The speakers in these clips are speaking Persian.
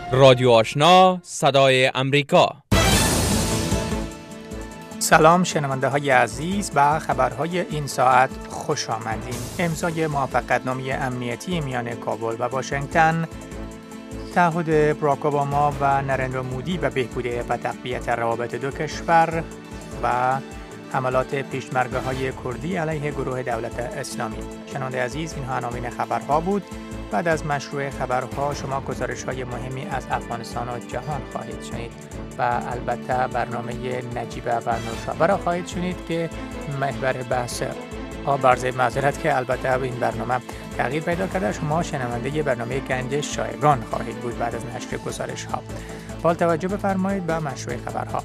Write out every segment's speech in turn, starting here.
رادیو آشنا صدای امریکا. سلام شنونده های عزیز، به خبرهای این ساعت خوش آمدین. امضای موافقتنامه امنیتی میان کابل و واشنگتن، تعهد باراک اوباما و نریندرا مودی به بهبود و تقویت روابط دو کشور و حملات پیشمرگه‌های کردی علیه گروه دولت اسلامی. شنونده عزیز، اینها عناوین خبرها بود. بعد از مشروع خبرها شما گزارش‌های مهمی از افغانستان و جهان خواهید شنید و البته برنامه نجیبه و نوشابه را خواهید شنید که محور بحث برزه معذرت که البته این برنامه تغییر پیدا کرده. شما شنونده برنامه گنج شایگان خواهید بود بعد از نشر گزارش‌ها. با توجه بفرمایید به مشروع خبرها.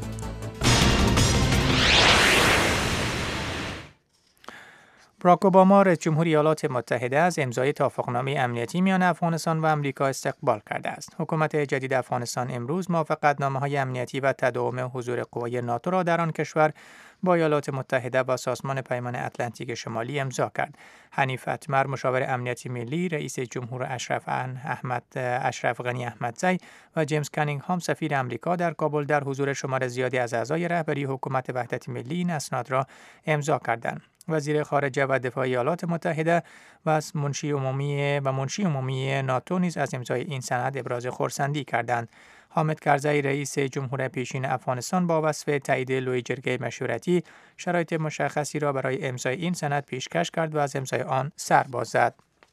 باراک اوباما رئیس جمهوری ایالات متحده از امضای توافقنامه امنیتی میان افغانستان و آمریکا استقبال کرده است. حکومت جدید افغانستان امروز موافقتنامه‌های امنیتی و تداوم حضور قوای ناتو را در آن کشور با ایالات متحده و سازمان پیمان اتلانتیک شمالی امضا کرد. حنیف اتمر مشاور امنیتی ملی، رئیس جمهور اشرف غنی احمدزی و جیمز کانینگهام سفیر آمریکا در کابل در حضور شمار زیادی از اعضای رهبری حکومت وحدت ملی این اسناد را امضا کردند. وزیر خارجه و دفاع ایالات متحده و منشی عمومی ناتو نیز از امضای این سند ابراز خرسندی کردند. حامد کرزی رئیس جمهور پیشین افغانستان با وصف تایید لوی جرگه مشورتی شرایط مشخصی را برای امضای این سند پیشکش کرد و از امضای آن سر باز زد.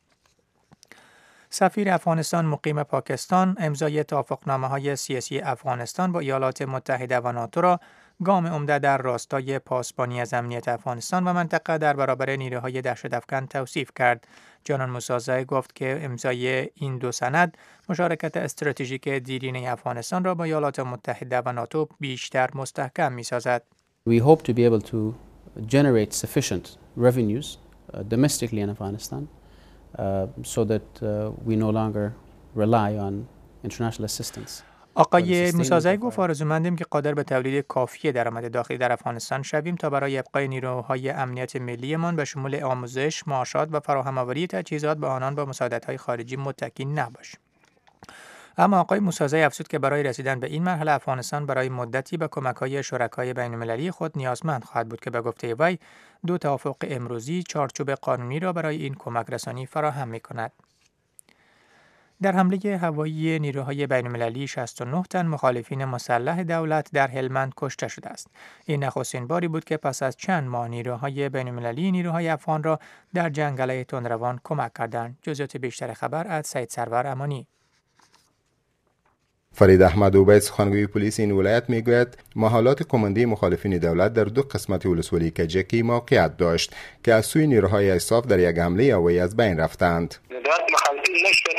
سفیر افغانستان مقیم پاکستان امضای توافقنامه‌های سیاسی افغانستان با ایالات متحده و ناتو را گام عمده در راستای پاسبانی از امنیت افغانستان و منطقه در برابر نیروهای دهشت‌افکن توصیف کرد. جانان موسازی گفت که امضای این دو سند مشارکت استراتژیک دیرینه افغانستان را با ایالات متحده و ناتو بیشتر مستحکم می‌سازد. We hope to be able to generate sufficient revenues domestically in Afghanistan so that we no longer rely on international assistance. آقای موسازی گفت آرزومندیم که قادر به تولید کافی درآمد داخلی در افغانستان شویم تا برای ابقای نیروهای امنیت ملیمان به شمول آموزش، معاشات و فراهم‌آوری تجهیزات به آنان با مساعدت‌های خارجی متکی نباشیم. اما آقای موسازی افزود که برای رسیدن به این مرحله افغانستان برای مدتی به کمک‌های شرکای بین‌المللی خود نیازمند خواهد بود که به گفته وی دو توافق امروزی چارچوب قانونی را برای این کمک رسانی فراهم می‌کند. در حمله هوایی نیروهای بین‌المللی 69 تن مخالفین مسلح دولت در هلمند کشته شده است. این نخستین باری بود که پس از چند ماه نیروهای بین‌المللی نیروهای افغان را در جنگ علیه تندروان کمک کردند. جزئیات بیشتر خبر از سید سرور امانی. فرید احمد عبید سخنگوی پلیس این ولایت میگوید محالات کمانده مخالفین دولت در دو قسمت ولسوالی کجکی موقعیت داشت که از سوی نیروهای ایساف در یک حمله هوایی از بین رفتند. مخالفین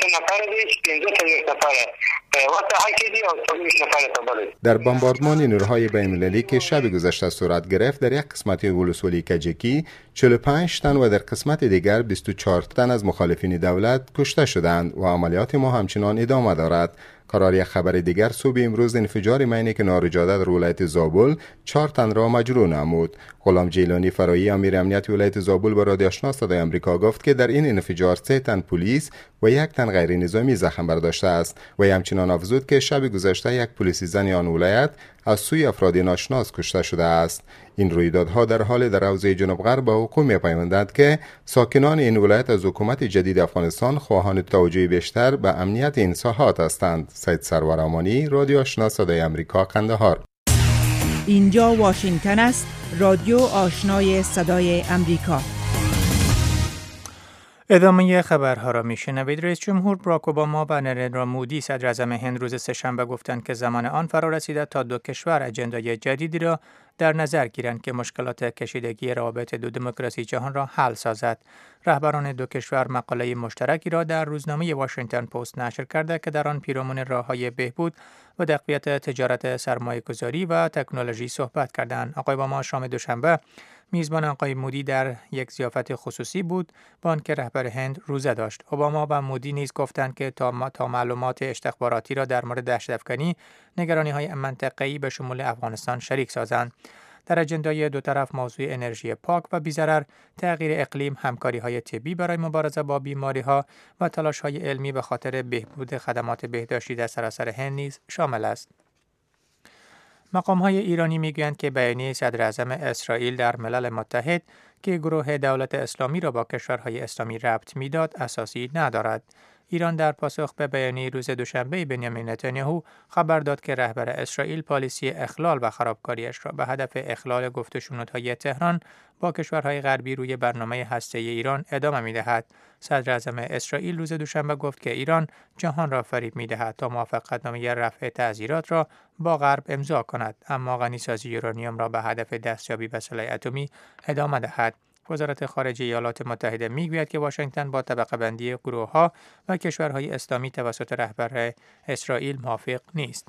در بمباردمان نیروهای بین‌المللی که شب گذشته صورت گرفت در یک قسمت ولسوالی کجکی 45 تن و در قسمت دیگر 24 تن از مخالفین دولت کشته شدند و عملیات ما همچنان ادامه دارد. قرار یک خبر دیگر صبح امروز انفجار مینی که نارجاده در ولایت زابل 4 تن را مجروح نمود. غلام جیلانی فرایی امیر امنیت ولایت زابل با رادیو آشنا صدای آمریکا گفت که در این انفجار 3 تن پلیس و 1 تن غیر نظامی زخم برداشته است و همچنین افزود که شب گذشته یک پلیس زن آن ولایت از سوی افراد ناشناس کشته شده است. این رویدادها در حال در حوزه جنوب غرب با حکومت می‌پیوندند که ساکنان این ولایت از حکومت جدید افغانستان خواهان توجه بیشتر به امنیت این ساحات هستند. سید سرور امانی، رادیو آشنا صدای آمریکا، قندهار. اینجا واشنگتن است، رادیو آشنای صدای آمریکا. ادامه خبرها را میشنوید. رئیس جمهور باراک اوباما و نریندرا مودی صدر اعظم هند روز سه‌شنبه گفتند که زمان آن فرا رسیده تا دو کشور اجندای جدیدی را در نظر گیرند که مشکلات کشیدگی روابط دو دموکراسی جهان را حل سازد. رهبران دو کشور مقاله مشترکی را در روزنامه واشنگتن پست نشر کرده که در آن پیرامون راه‌های بهبود و تقویت تجارت سرمایه‌گذاری و تکنولوژی صحبت کردند. آقای اوباما شام دوشنبه میزبان آقای مودی در یک ضیافت خصوصی بود با آنکه رهبر هند روزه داشت. اوباما و مودی نیز گفتند که تا معلومات استخباراتی را در مورد دهشت‌افکنی نگرانی‌های منطقه‌ای به شمول افغانستان شریک سازند. در اجندای دو طرف موضوع انرژی پاک و بی‌ضرر، تغییر اقلیم، همکاری‌های طبی برای مبارزه با بیماری‌ها و تلاش‌های علمی به خاطر بهبود خدمات بهداشتی در سراسر هند نیز شامل است. مقام‌های ایرانی می‌گویند که بیانیه صدراعظم اسرائیل در ملل متحد که گروه دولت اسلامی را با کشورهای اسلامی ربط می‌داد اساسی ندارد. ایران در پاسخ به بیانیه روز دوشنبه بنیامین نتانیاهو خبر داد که رهبر اسرائیل پالیسی اخلال و خرابکاریش را به هدف اخلال گفت و شنودهای تهران با کشورهای غربی روی برنامه هسته‌ای ایران ادامه می‌دهد. صدراعظم اسرائیل روز دوشنبه گفت که ایران جهان را فریب می‌دهد تا موافقتنامه رفع تعزیرات را با غرب امضا کند، اما غنیسازی یورانیوم را به هدف دستیابی به سلاح اتمی ادامه دهد. وزارت خارجه ایالات متحده میگوید که واشنگتن با طبقه بندی گروه‌ها و کشورهای اسلامی توسط رهبر اسرائیل موافق نیست.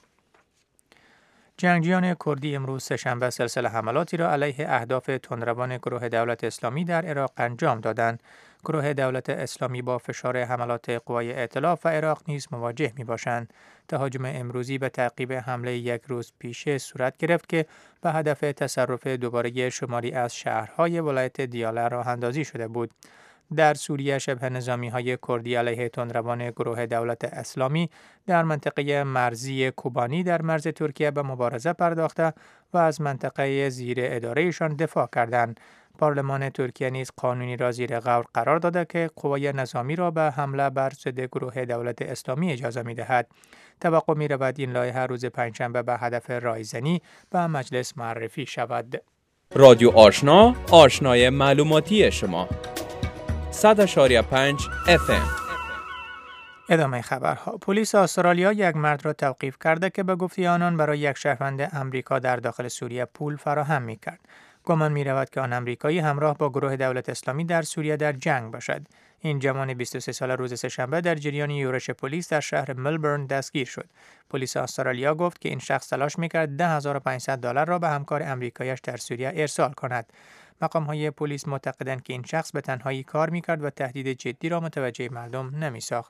جنگجویان کردی امروز سه‌شنبه سلسله حملاتی را علیه اهداف تندروان گروه دولت اسلامی در عراق انجام دادند. گروه دولت اسلامی با فشار حملات قوای ائتلاف و عراق نیز مواجه می‌باشند. تهاجم امروزی به تعقیب حمله یک روز پیش صورت گرفت که به هدف تصرف دوباره شماری از شهرهای ولایت دیاله راه اندازی شده بود. در سوریه شبه نظامی‌های کردی علیه تندروان گروه دولت اسلامی در منطقه مرزی کوبانی در مرز ترکیه به مبارزه پرداخته و از منطقه زیر ادارهشان دفاع کردند. پارلمان ترکیه نیز قانونی را زیر غور قرار داده که قوای نظامی را به حمله بر ضد گروه دولت اسلامی اجازه می‌دهد. توقع می‌رود این لایحه روز پنجشنبه به هدف رایزنی به مجلس معرفی شود. رادیو آشنا، آشنای معلوماتی شما. 100.5 FM. ادامه خبرها. پلیس استرالیا یک مرد را توقیف کرده که به گفته آنان برای یک شهروند امریکا در داخل سوریه پول فراهم می‌کرد. گمان می‌رود که آن امریکایی همراه با گروه دولت اسلامی در سوریه در جنگ باشد. این جوان 23 ساله روز سه‌شنبه در جریان یورش پلیس در شهر ملبورن دستگیر شد. پلیس استرالیا گفت که این شخص تلاش می‌کرد $10,500 را به همکار امریکایش در سوریه ارسال کند. مقام‌های پلیس معتقدند که این شخص به تنهایی کار می‌کرد و تهدید جدی را متوجه مردم نمی‌ساخت.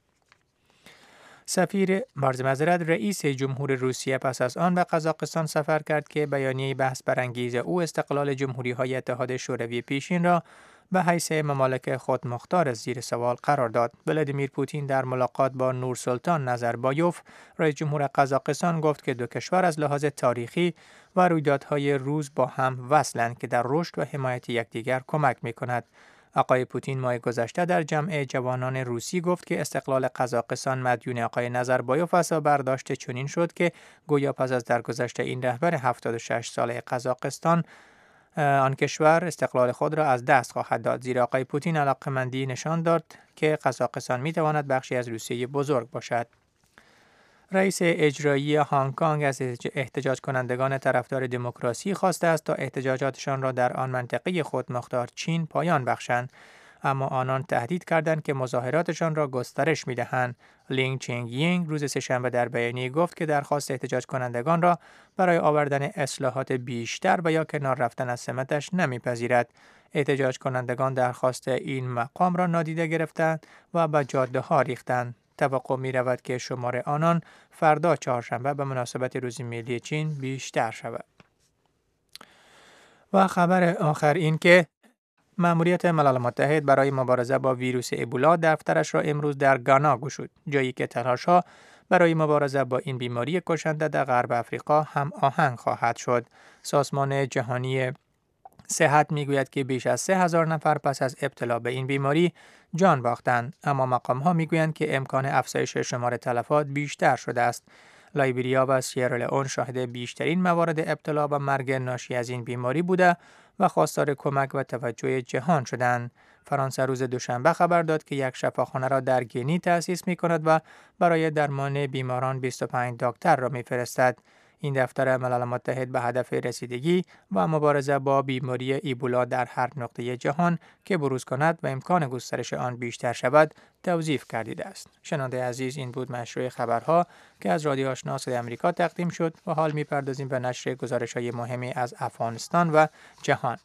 رئیس جمهور روسیه پس از آن به قزاقستان سفر کرد که بیانیه بحث برانگیز او استقلال جمهوری‌های اتحاد شوروی پیشین را به حیث ممالک خودمختار زیر سوال قرار داد. ولادیمیر پوتین در ملاقات با نورسلطان نظربایوف رئیس جمهور قزاقستان گفت که دو کشور از لحاظ تاریخی و رویدادهای روز با هم وصلند که در رشد و حمایت یکدیگر کمک می‌کند. آقای پوتین ماه گذشته در جمع جوانان روسی گفت که استقلال قزاقستان مدیون آقای نظربایوف است و برداشت چنین شد که گویا پس از درگذشت این رهبر 76 ساله قزاقستان آن کشور استقلال خود را از دست خواهد داد، زیرا آقای پوتین علاقه‌مندی نشان داد که قزاقستان می‌تواند بخشی از روسیه بزرگ باشد. رئیس اجرایی هنگ کنگ از احتجاج کنندگان طرفدار دموکراسی خواسته است تا احتجاجاتشان را در آن منطقه خودمختار چین پایان بخشند، اما آنان تهدید کردند که مظاهراتشان را گسترش می‌دهند. لینگ چینگ یینگ روز سه‌شنبه در بیانیه گفت که درخواست احتجاج کنندگان را برای آوردن اصلاحات بیشتر و یا کنار رفتن از سمتش نمی‌پذیرد. احتجاج کنندگان درخواست این مقام را نادیده گرفتند و به جاده‌ها ریختند. توقع می‌رود که شمار آنان فردا چهارشنبه به مناسبت روز ملی چین بیشتر شود. و خبر آخر این که مأموریت ملل متحد برای مبارزه با ویروس ابولا دفترش را امروز در گانا گشود، جایی که تلاش‌ها برای مبارزه با این بیماری کشنده در غرب افریقا هم آهنگ خواهد شد. سازمان جهانی صحت میگوید که بیش از 3000 نفر پس از ابتلا به این بیماری جان باختند، اما مقام‌ها میگویند که امکان افزایش شمار تلفات بیشتر شده است. لایبریا و سیرالئون شاهد بیشترین موارد ابتلا و مرگ ناشی از این بیماری بوده و خواستار کمک و توجه جهان شدند. فرانسه روز دوشنبه خبر داد که یک شفاخانه را در گینی تأسیس می‌کند و برای درمان بیماران 25 دکتر را می‌فرستد. این دفتر ملل متحد به هدف رسیدگی و مبارزه با بیماری ایبولا در هر نقطه جهان که بروز کند و امکان گسترش آن بیشتر شود توصیف گردیده است. شنونده عزیز، این بود مشروع خبرها که از رادیو آشنا صدای آمریکا تقدیم شد و حال می‌پردازیم به نشر گزارش‌های مهمی از افغانستان و جهان.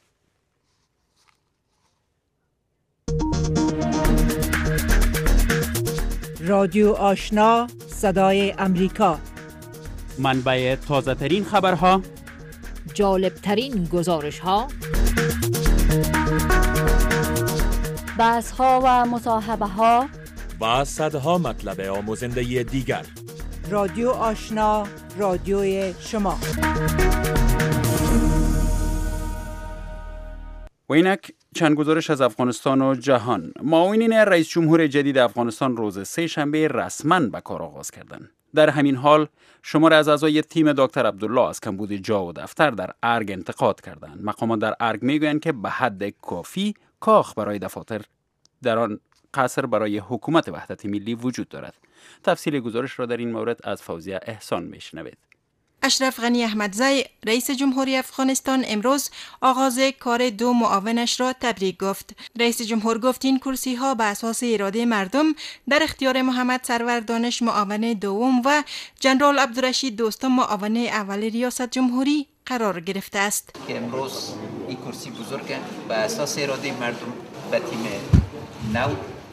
رادیو آشنا صدای آمریکا، منبع تازه ترین خبرها، جالبترین گزارش ها، بحث ها و مصاحبه ها و صدها مطلب آموزنده دیگر. رادیو آشنا، رادیوی شما. و اینک چند گزارش از افغانستان و جهان. معاونین رئیس جمهور جدید افغانستان روز سه شنبه رسما به کار آغاز کردند. در همین حال شمار از اعضای تیم دکتر عبدالله از کمبود جا و دفتر در ارگ انتقاد کردند. مقامات در ارگ میگویند که به حد کافی کاخ برای دفاتر در آن قصر برای حکومت وحدت ملی وجود دارد. تفصیل گزارش را در این مورد از فوزیه احسان میشنوید. اشرف غنی احمدزی رئیس جمهوری افغانستان امروز آغاز کار دو معاونش را تبریک گفت. رئیس جمهور گفت این کرسی ها به اساس اراده مردم در اختیار محمد سرور دانش معاون دوم و جنرال عبدالرشید دوستم معاون اول ریاست جمهوری قرار گرفته است. که امروز این کرسی بزرگ به اساس اراده مردم به تیم نو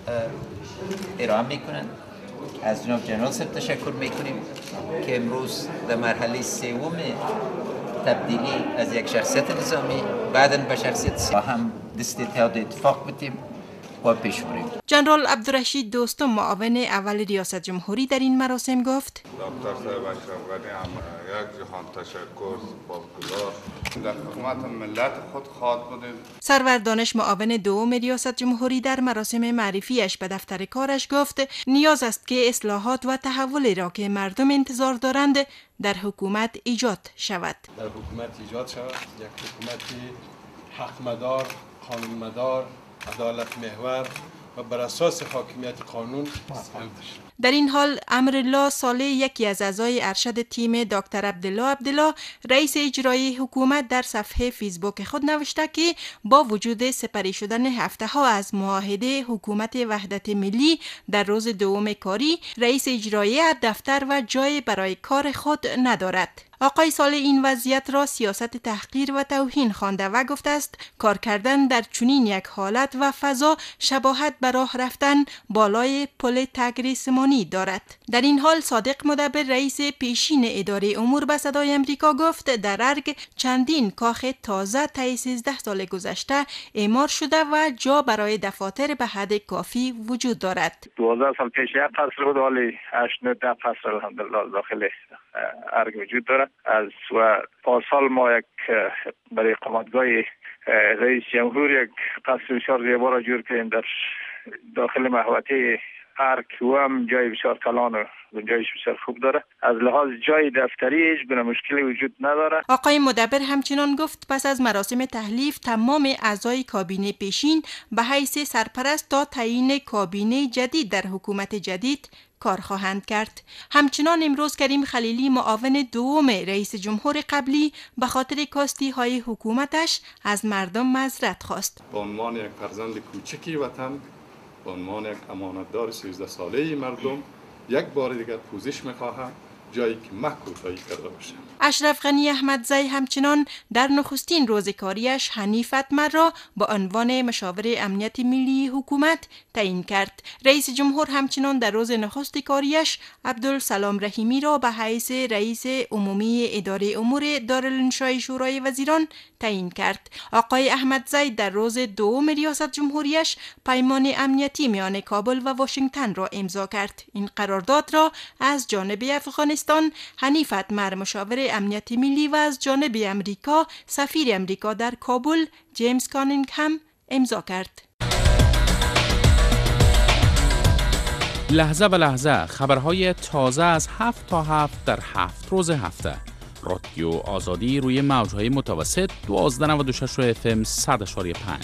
ارائه میکنند. از جناب جنرال صاحب تشکر میکنیم که امروز در مرحله سوم تبدیلی از یک شخصیت نظامی بعداً به شخصیت با هم دست اتحاد اتفاق بدیم و پیش بریم. جنرال عبدالرشید دوستم معاون اول ریاست جمهوری در این مراسم گفت دکتر صاحب اشرف غنی هم یک جهان تشکر سپاسگزار در خدمت ملت خود خواهد بودیم. سرور دانش معاون دوم ریاست جمهوری در مراسم معرفیش به دفتر کارش گفت نیاز است که اصلاحات و تحول را که مردم انتظار دارند در حکومت ایجاد شود. در حکومت ایجاد شود یک حکومت حقمدار، قانونمدار، عدالت محور و بر اساس حاکمیت قانون. در این حال امرالله صالح یکی از اعضای ارشد تیم دکتر عبدالله رئیس اجرایی حکومت در صفحه فیسبوک خود نوشته که با وجود سپری شدن هفته ها از معاهده حکومت وحدت ملی در روز دوم کاری رئیس اجرایی دفتر و جای برای کار خود ندارد. آقای صالح این وضعیت را سیاست تحقیر و توهین خوانده و گفته است کار کردن در چنین یک حالت و فضا شباهت به راه رفتن بالای پل تگریسمانی دارد. در این حال صادق مدبر رئیس پیشین اداره امور به صدای امریکا گفت در ارگ چندین کاخ تازه طی 13 سال گذشته اعمار شده و جا برای دفاتر به حد کافی وجود دارد. 12 سال پیش یک قصر بود، حالی 8-9 قصر الحمدلله داخل ارگ وجود دارد. از و پارسال ما یک برای اقامتگاه رئیس جمهور یک قصر بسیار زیبا را جور کردیم در داخل محوطه ارگ و هم جای بسیار کلان و گنجایش بسیار خوب داره. از لحاظ جای دفتری هیچ گونه مشکلی وجود نداره. آقای مدبر همچنان گفت پس از مراسم تحلیف تمام اعضای کابینه پیشین به حیث سرپرست تا تعیین کابینه جدید در حکومت جدید کار خواهند کرد. همچنان امروز کریم خلیلی معاون دوم رئیس جمهور قبلی به خاطر کاستی های حکومتش از مردم معذرت خواست. به عنوان یک فرزند کوچکی وطن، به عنوان یک امانتدار 13 ساله مردم، یک بار دیگر پوزش می‌خواهم جایی که من کوتاهی کرده باشم. اشرف غنی احمدزی همچنان در نخستین روز کاریش حنیف اتمر را به عنوان مشاور امنیت ملی حکومت تعیین کرد. رئیس جمهور همچنان در روز نخست کاریش عبدالسلام رحیمی را به حیث رئیس عمومی اداره امور دارالانشای شورای وزیران تعیین کرد. آقای احمدزی در روز دوم ریاست جمهوریش پیمان امنیتی میان کابل و واشنگتن را امضا کرد. این قرارداد را از جانب افغانستان حنیف اتمر مشاور امنیت ملی و از جانب امریکا سفیر امریکا در کابل جیمز کانینگهم امضا کرد. لحظه به لحظه خبرهای تازه از 7 تا 7 در 7 روز هفته. رادیو آزادی روی موجهای متوسط 1296 FM 100.5.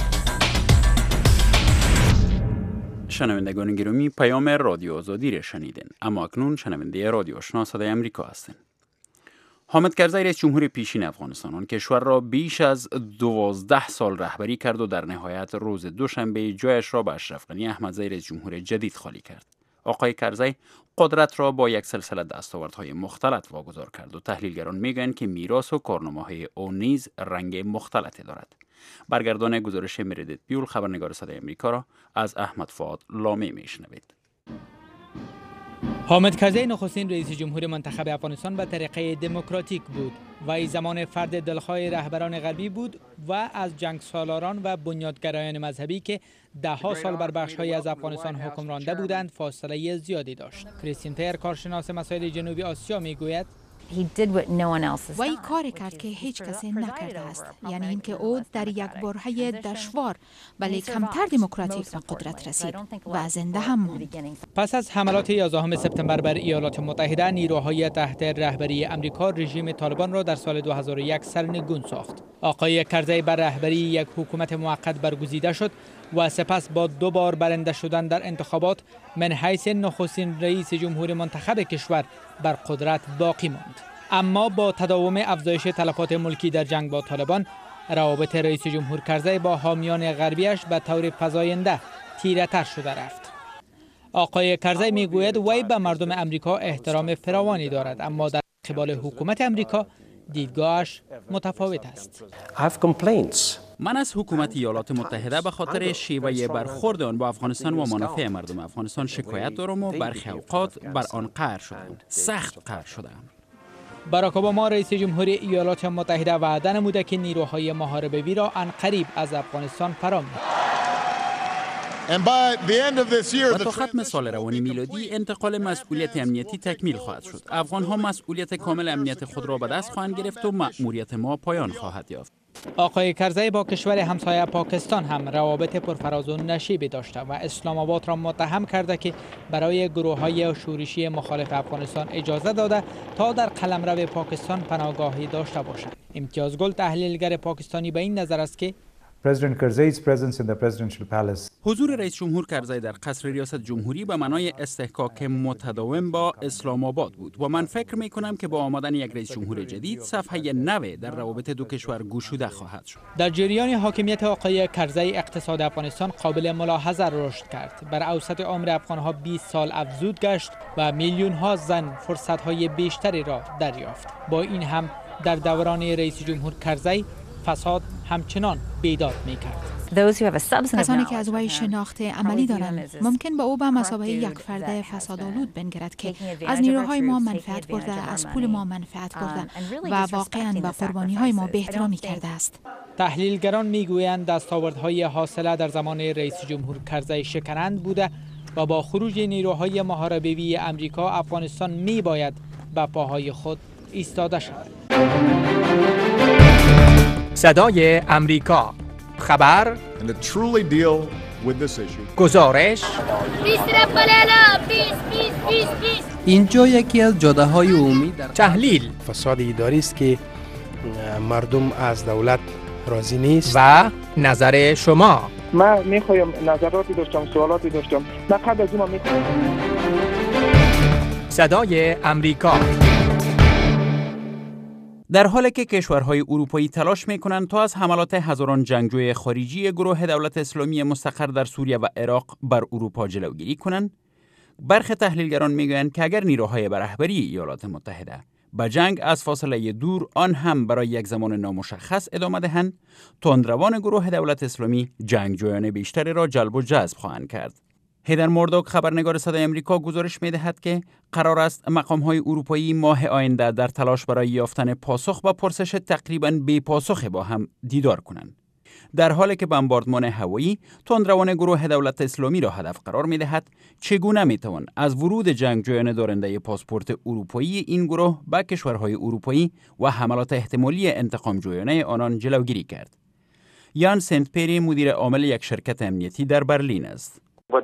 شنوندگان گرامی پیام رادیو آزادی را شنیدین، اما اکنون شنونده رادیو آشنا صدای امریکا هستین. حامد کرزی رئیس جمهور پیشین افغانستان آن کشور را بیش از 12 سال رهبری کرد و در نهایت روز دوشنبه جایش را به اشرف غنی احمدزی رئیس جمهور جدید خالی کرد. آقای کرزی قدرت را با یک سلسله دستاوردهای مختلط واگذار کرد و تحلیلگران میگویند که میراث و کارنامه‌های او نیز رنگ مختلطی دارد. برگردان گزارش مردت بیول خبرنگار صدای امریکا را از احمد فؤاد لامی میشنوید. حامد کرزی نخستین رئیس جمهور منتخب افغانستان به طریقه دموکراتیک بود وی زمان فرد دلخواه رهبران غربی بود و از جنگسالاران و بنیادگرایان مذهبی که دهها سال بر بخش‌هایی از افغانستان حکم رانده بودند فاصله زیادی داشت. کریستین پیر، کارشناس مسائل جنوبی آسیا، میگوید وی کاری کرد که هیچ کسی نکرده است، یعنی اینکه او در یک برهه دشوار ولی کمتر دموکراتیک به قدرت رسید و زنده هم ماند. پس از حملات 11 سپتامبر بر ایالات متحده، نیروهای تحت رهبری امریکا رژیم طالبان را در سال 2001 سرنگون ساخت. آقای کرزی بر رهبری یک حکومت موقت برگزیده شد و سپس با 2 بار برنده شدن در انتخابات من حیث نخستین رئیس جمهور منتخب کشور بر قدرت باقی ماند. اما با تداوم افزایش تلفات ملکی در جنگ با طالبان، روابط رئیس جمهور کرزی با حامیان غربیش به طور فزاینده تیره‌تر شده رفت. آقای کرزی میگوید وی به مردم امریکا احترام فراوانی دارد، اما در قبال حکومت امریکا دیدگاهش متفاوت است. من از حکومت ایالات متحده به خاطر شیوه برخورد آن با افغانستان و منافع مردم افغانستان شکایت دارم و برخی اوقات بر آن قهر شدم. سخت قهر شدم. باراک اوباما رئیس جمهوری ایالات متحده وعده نموده که نیروهای محاربه‌وی را عنقریب از افغانستان فرا می‌برد. و تا ختم سال روانی میلادی انتقال مسئولیت امنیتی تکمیل خواهد شد. افغان‌ها مسئولیت کامل امنیت خود را به دست خواهند گرفت و مأموریت ما پایان خواهد یافت. آقای کرزی با کشور همسایه پاکستان هم روابط پرفراز و نشیبی داشته و اسلام آباد را متهم کرده که برای گروه‌های شورشی مخالف افغانستان اجازه داده تا در قلمرو پاکستان پناهگاهی داشته باشند. امتیاز گل، تحلیلگر پاکستانی، به این نظر است که حضور رئیس جمهور کرزی در قصر ریاست جمهوری به معنای استحقاق متداوم با اسلام آباد بود و من فکر می کنم که با آمدن یک رئیس جمهور جدید صفحه نو در روابط دو کشور گشوده خواهد شد. در جریان حاکمیت آقای کرزی اقتصاد افغانستان قابل ملاحظه رشد کرد. بر اوسط عمر افغانها 20 سال افزود گشت و میلیون ها زن فرصت های بیشتری را دریافت. با این هم در دوران رئیس جمهور کرزی فساد همچنان بیداد می‌کرد. کسانی که از وی شناخت عملی دارند ممکن به او به مثابه یک فرد فسادآلود بنگرد که از نیروهای ما منفعت برده، از پول ما منفعت برده و واقعاً به قربانی‌های ما بی‌احترامی کرده است. تحلیلگران میگویند دستاوردهای حاصله در زمان رئیس جمهور کرزی شکنند بوده و با خروج نیروهای محاربه‌وی امریکا افغانستان میباید به پاهای خود ایستاده شود. صدای امریکا، خبر، گزارش. اینجا یکی از جاده‌های عمومی در تحلیل. فساد اداری است که مردم از دولت راضی نیست. و نظر شما. من میخوایم نظراتی داشتم، سوالاتی داشتم. من قبل از این میخوایم. صدای امریکا. در حالی که کشورهای اروپایی تلاش می‌کنند تا از حملات هزاران جنگجوی خارجی گروه دولت اسلامی مستقر در سوریه و عراق بر اروپا جلوگیری کنند، برخی تحلیلگران می‌گویند که اگر نیروهای به رهبری ایالات متحده به جنگ از فاصله دور آن هم برای یک زمان نامشخص ادامه دهند، تندروان گروه دولت اسلامی جنگجویان بیشتری را جلب و جذب خواهند کرد. هیدر موردوک، خبرنگار صدای امریکا، گزارش می‌دهد که قرار است مقام‌های اروپایی ماه آینده در تلاش برای یافتن پاسخ به پرسش تقریباً بی پاسخ با هم دیدار کنند. در حالی که بمباردمان هوایی تندروان گروه دولت اسلامی را هدف قرار می‌دهد، چگونه می‌توان از ورود جنگجویان دارنده پاسپورت اروپایی این گروه به کشورهای اروپایی و حملات احتمالی انتقام جویانه آنان جلوگیری کرد؟ یان سنت پری، مدیر عامل یک شرکت امنیتی در برلین است.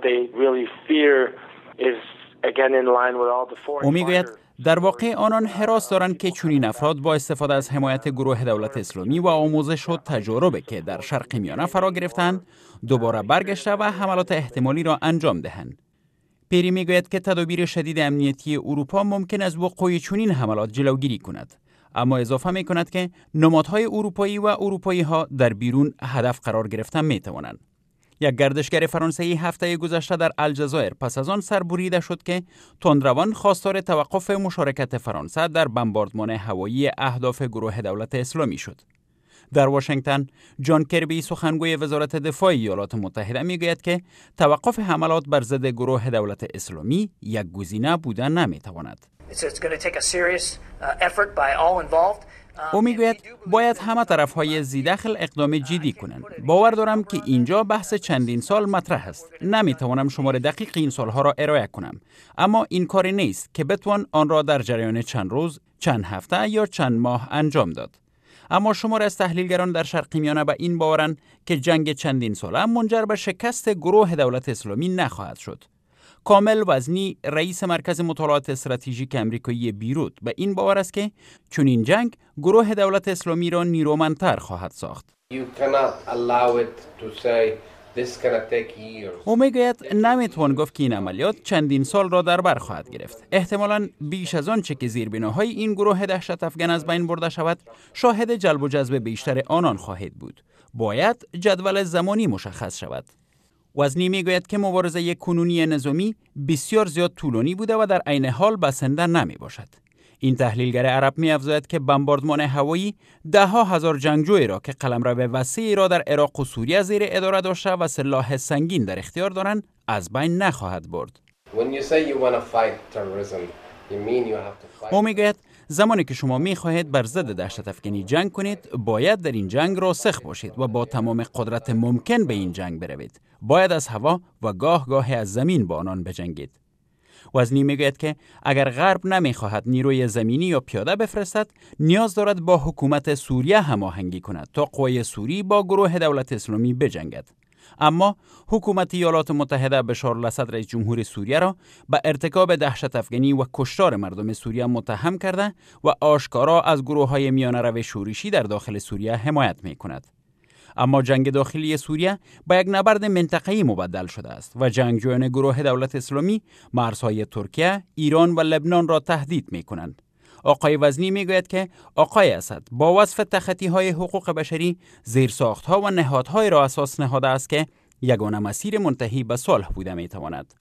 او میگوید در واقع آنان هراس دارند که چنین افراد با استفاده از حمایت گروه دولت اسلامی و آموزش و تجاربی که در شرق میانه فرا گرفتند دوباره برگشته و حملات احتمالی را انجام دهند. پری میگوید که تدابیر شدید امنیتی اروپا ممکن است وقوع چنین حملات جلوگیری کند، اما اضافه میکند که نمادهای اروپایی و اروپایی ها در بیرون هدف قرار گرفتن میتوانند. یک گردشگر فرانسوی هفته گذشته در الجزایر پس از آن سربریده شد که تندروان خواستار توقف مشارکت فرانسه در بمباردمان هوایی اهداف گروه دولت اسلامی شد. در واشنگتن، جان کربی، سخنگوی وزارت دفاع ایالات متحده، میگوید که توقف حملات بر ضد گروه دولت اسلامی یک گزینه بودن نمیتواند. او میگوید باید همه طرف‌های ذی‌دخل اقدام جدی کنند. باور دارم که اینجا بحث چندین سال مطرح است. نمیتوانم شمار دقیق این سالها را ارائه کنم، اما این کاری نیست که بتوان آن را در جریان چند روز، چند هفته یا چند ماه انجام داد. اما شمار از تحلیلگران در شرق میانه به این باورند که جنگ چندین ساله منجر به شکست گروه دولت اسلامی نخواهد شد. کامل وزنی رئیس مرکز مطالعات استراتژیک امریکایی بیروت به این باور است که چون این جنگ گروه دولت اسلامی را نیرومندتر خواهد ساخت. او میگوید نمیتوان گفت که این عملیات چندین سال را در بر خواهد گرفت. احتمالاً بیش از آنچه که زیربناهای این گروه دهشت افکن از بین برده شود، شاهد جلب و جذب بیشتر آنان خواهد بود. باید جدول زمانی مشخص شود. وزنی میگوید که مبارزه کنونی نظامی بسیار زیاد طولانی بوده و در عین حال بسنده نمی باشد. این تحلیلگر عرب می افزاید که بمباردمان هوایی ده‌ها هزار جنگجویی را که قلمرو وسیعی را در عراق و سوریه زیر اداره داشته و سلاح سنگین در اختیار دارند از بین نخواهد برد. او میگوید زمانی که شما می‌خواهید بر ضد دهشت افکنی جنگ کنید، باید در این جنگ راسخ باشید و با تمام قدرت ممکن به این جنگ بروید. باید از هوا و گاه از زمین با آنان بجنگید. وزنی میگوید که اگر غرب نمیخواهد نیروی زمینی یا پیاده بفرستد، نیاز دارد با حکومت سوریه هماهنگی کند تا قوای سوری با گروه دولت اسلامی بجنگد. اما حکومت ایالات متحده بشار الاسد رئیس جمهور سوریه را به ارتکاب دهشت افکنی و کشتار مردم سوریه متهم کرده و آشکارا از گروه‌های میانه‌رو شورشی در داخل سوریه حمایت می‌کند. اما جنگ داخلی سوریه به یک نبرد منطقه‌ای مبدل شده است و جنگجویان گروه دولت اسلامی مرزهای ترکیه، ایران و لبنان را تهدید می‌کنند. آقای وزنی میگوید که آقای اسد با وصف تخطی‌های حقوق بشری زیرساخت‌ها و نهادهای را اساس نهاده است که یگانه مسیر منتهی به صلح بوده می‌تواند.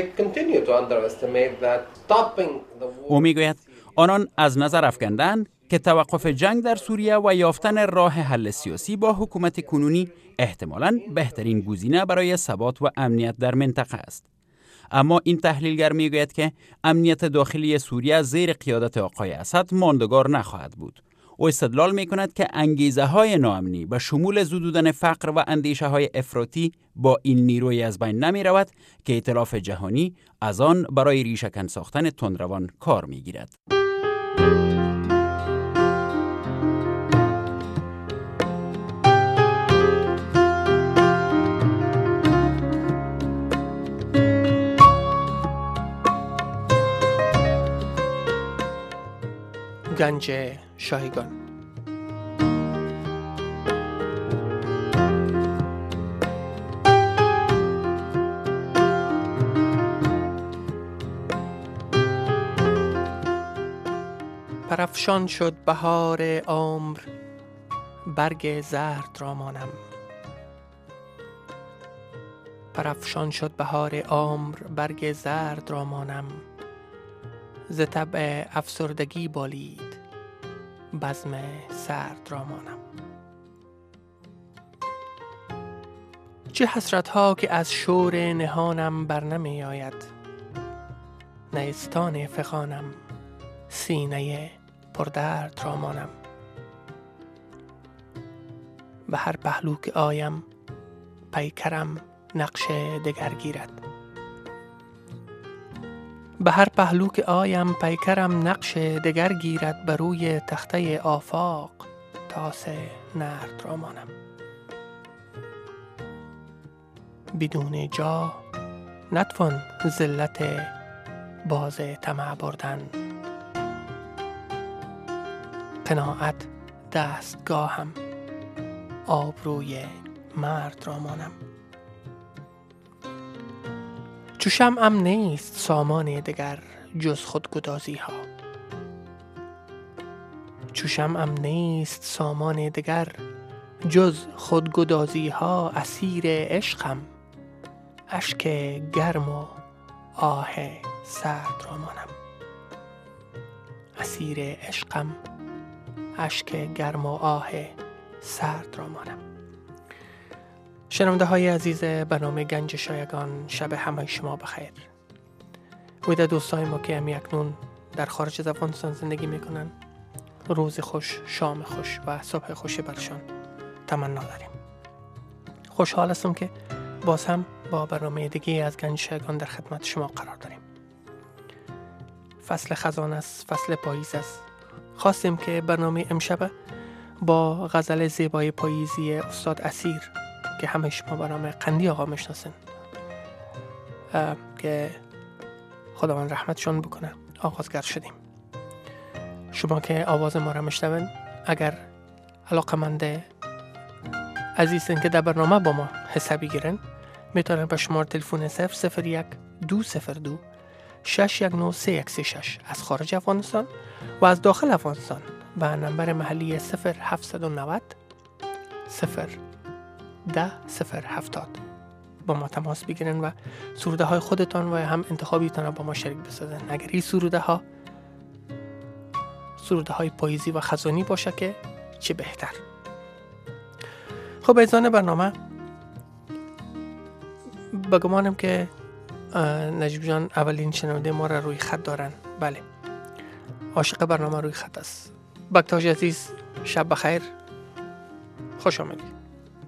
او میگوید آنان از نظر افکندند که توقف جنگ در سوریه و یافتن راه حل سیاسی با حکومت کنونی احتمالاً بهترین گزینه برای ثبات و امنیت در منطقه است. اما این تحلیلگر میگوید که امنیت داخلی سوریه زیر قیادت آقای اسد ماندگار نخواهد بود. او استدلال میکند که انگیزه های ناامنی به شمول زدودن فقر و اندیشه های افراطی با این نیروی از بین نمی رود که ائتلاف جهانی از آن برای ریشه‌کن ساختن تندروان کار میگیرد. گنج شاهگان. پرافشان شد بهار عمر، برگ زرد را مانم. پرافشان شد بهار عمر، برگ زرد را مانم. ز طبع افسردگی بالید، بزم سرد را مانم. چه حسرت ها که از شور نهانم بر نمی آید، نیستان فغانم، سینه پردرد را مانم. به هر پهلو که آیم پیکرم نقش دگر گیرد. به هر پهلو که آیم پیکرم نقش دگر گیرد. بر روی تخته آفاق طاس نرد را مانم. بدون جا نتوان ذلت باز طمع بردن. قناعت دستگاهم، آبروی مرد را مانم. چو شمعم نیست سامان دگر جز خودگدازی ها. چو شمعم نیست سامان دگر جز خودگدازی ها. اسیر عشقم، اشک گرم و آه سرد را مانم. اسیر عشقم، اشک گرم و آه سرد را مانم. شنونده های عزیز برنامه گنج شایگان، شب همه شما بخیر. ویده دوستای ما که همی اکنون در خارج از افغانستان زندگی میکنن روز خوش، شام خوش و صبح خوشی برشان تمنا داریم. خوشحال هستم که باز هم با برنامه دیگه از گنج شایگان در خدمت شما قرار داریم. فصل خزان است، فصل پاییز است. خواستیم که برنامه امشب با غزل زیبای پاییزی استاد اسیر که همه شما با نام قندی آقا میشناسن که خداوند رحمتشون بکنه آغازگر شدیم. شما که آواز ما را میشنون، اگر علاقمند عزیزین که در برنامه با ما حسابی بگیرن، میتونن به شماره تلفن 001 202 619 از خارج افغانستان و از داخل افغانستان به نمبر محلی 0790 010 070 با ما تماس بگیرن و سروده های خودتان و هم انتخابیتان با ما شریک بسازن. اگر این سروده های پاییزی و خزانی باشه که چه بهتر. خب ایزان برنامه بگمانم که نجیب جان اولین شنونده ما را روی خط دارن. بله، عاشق برنامه روی خط است. بکتاش عزیز، شب بخیر، خوش آمدید.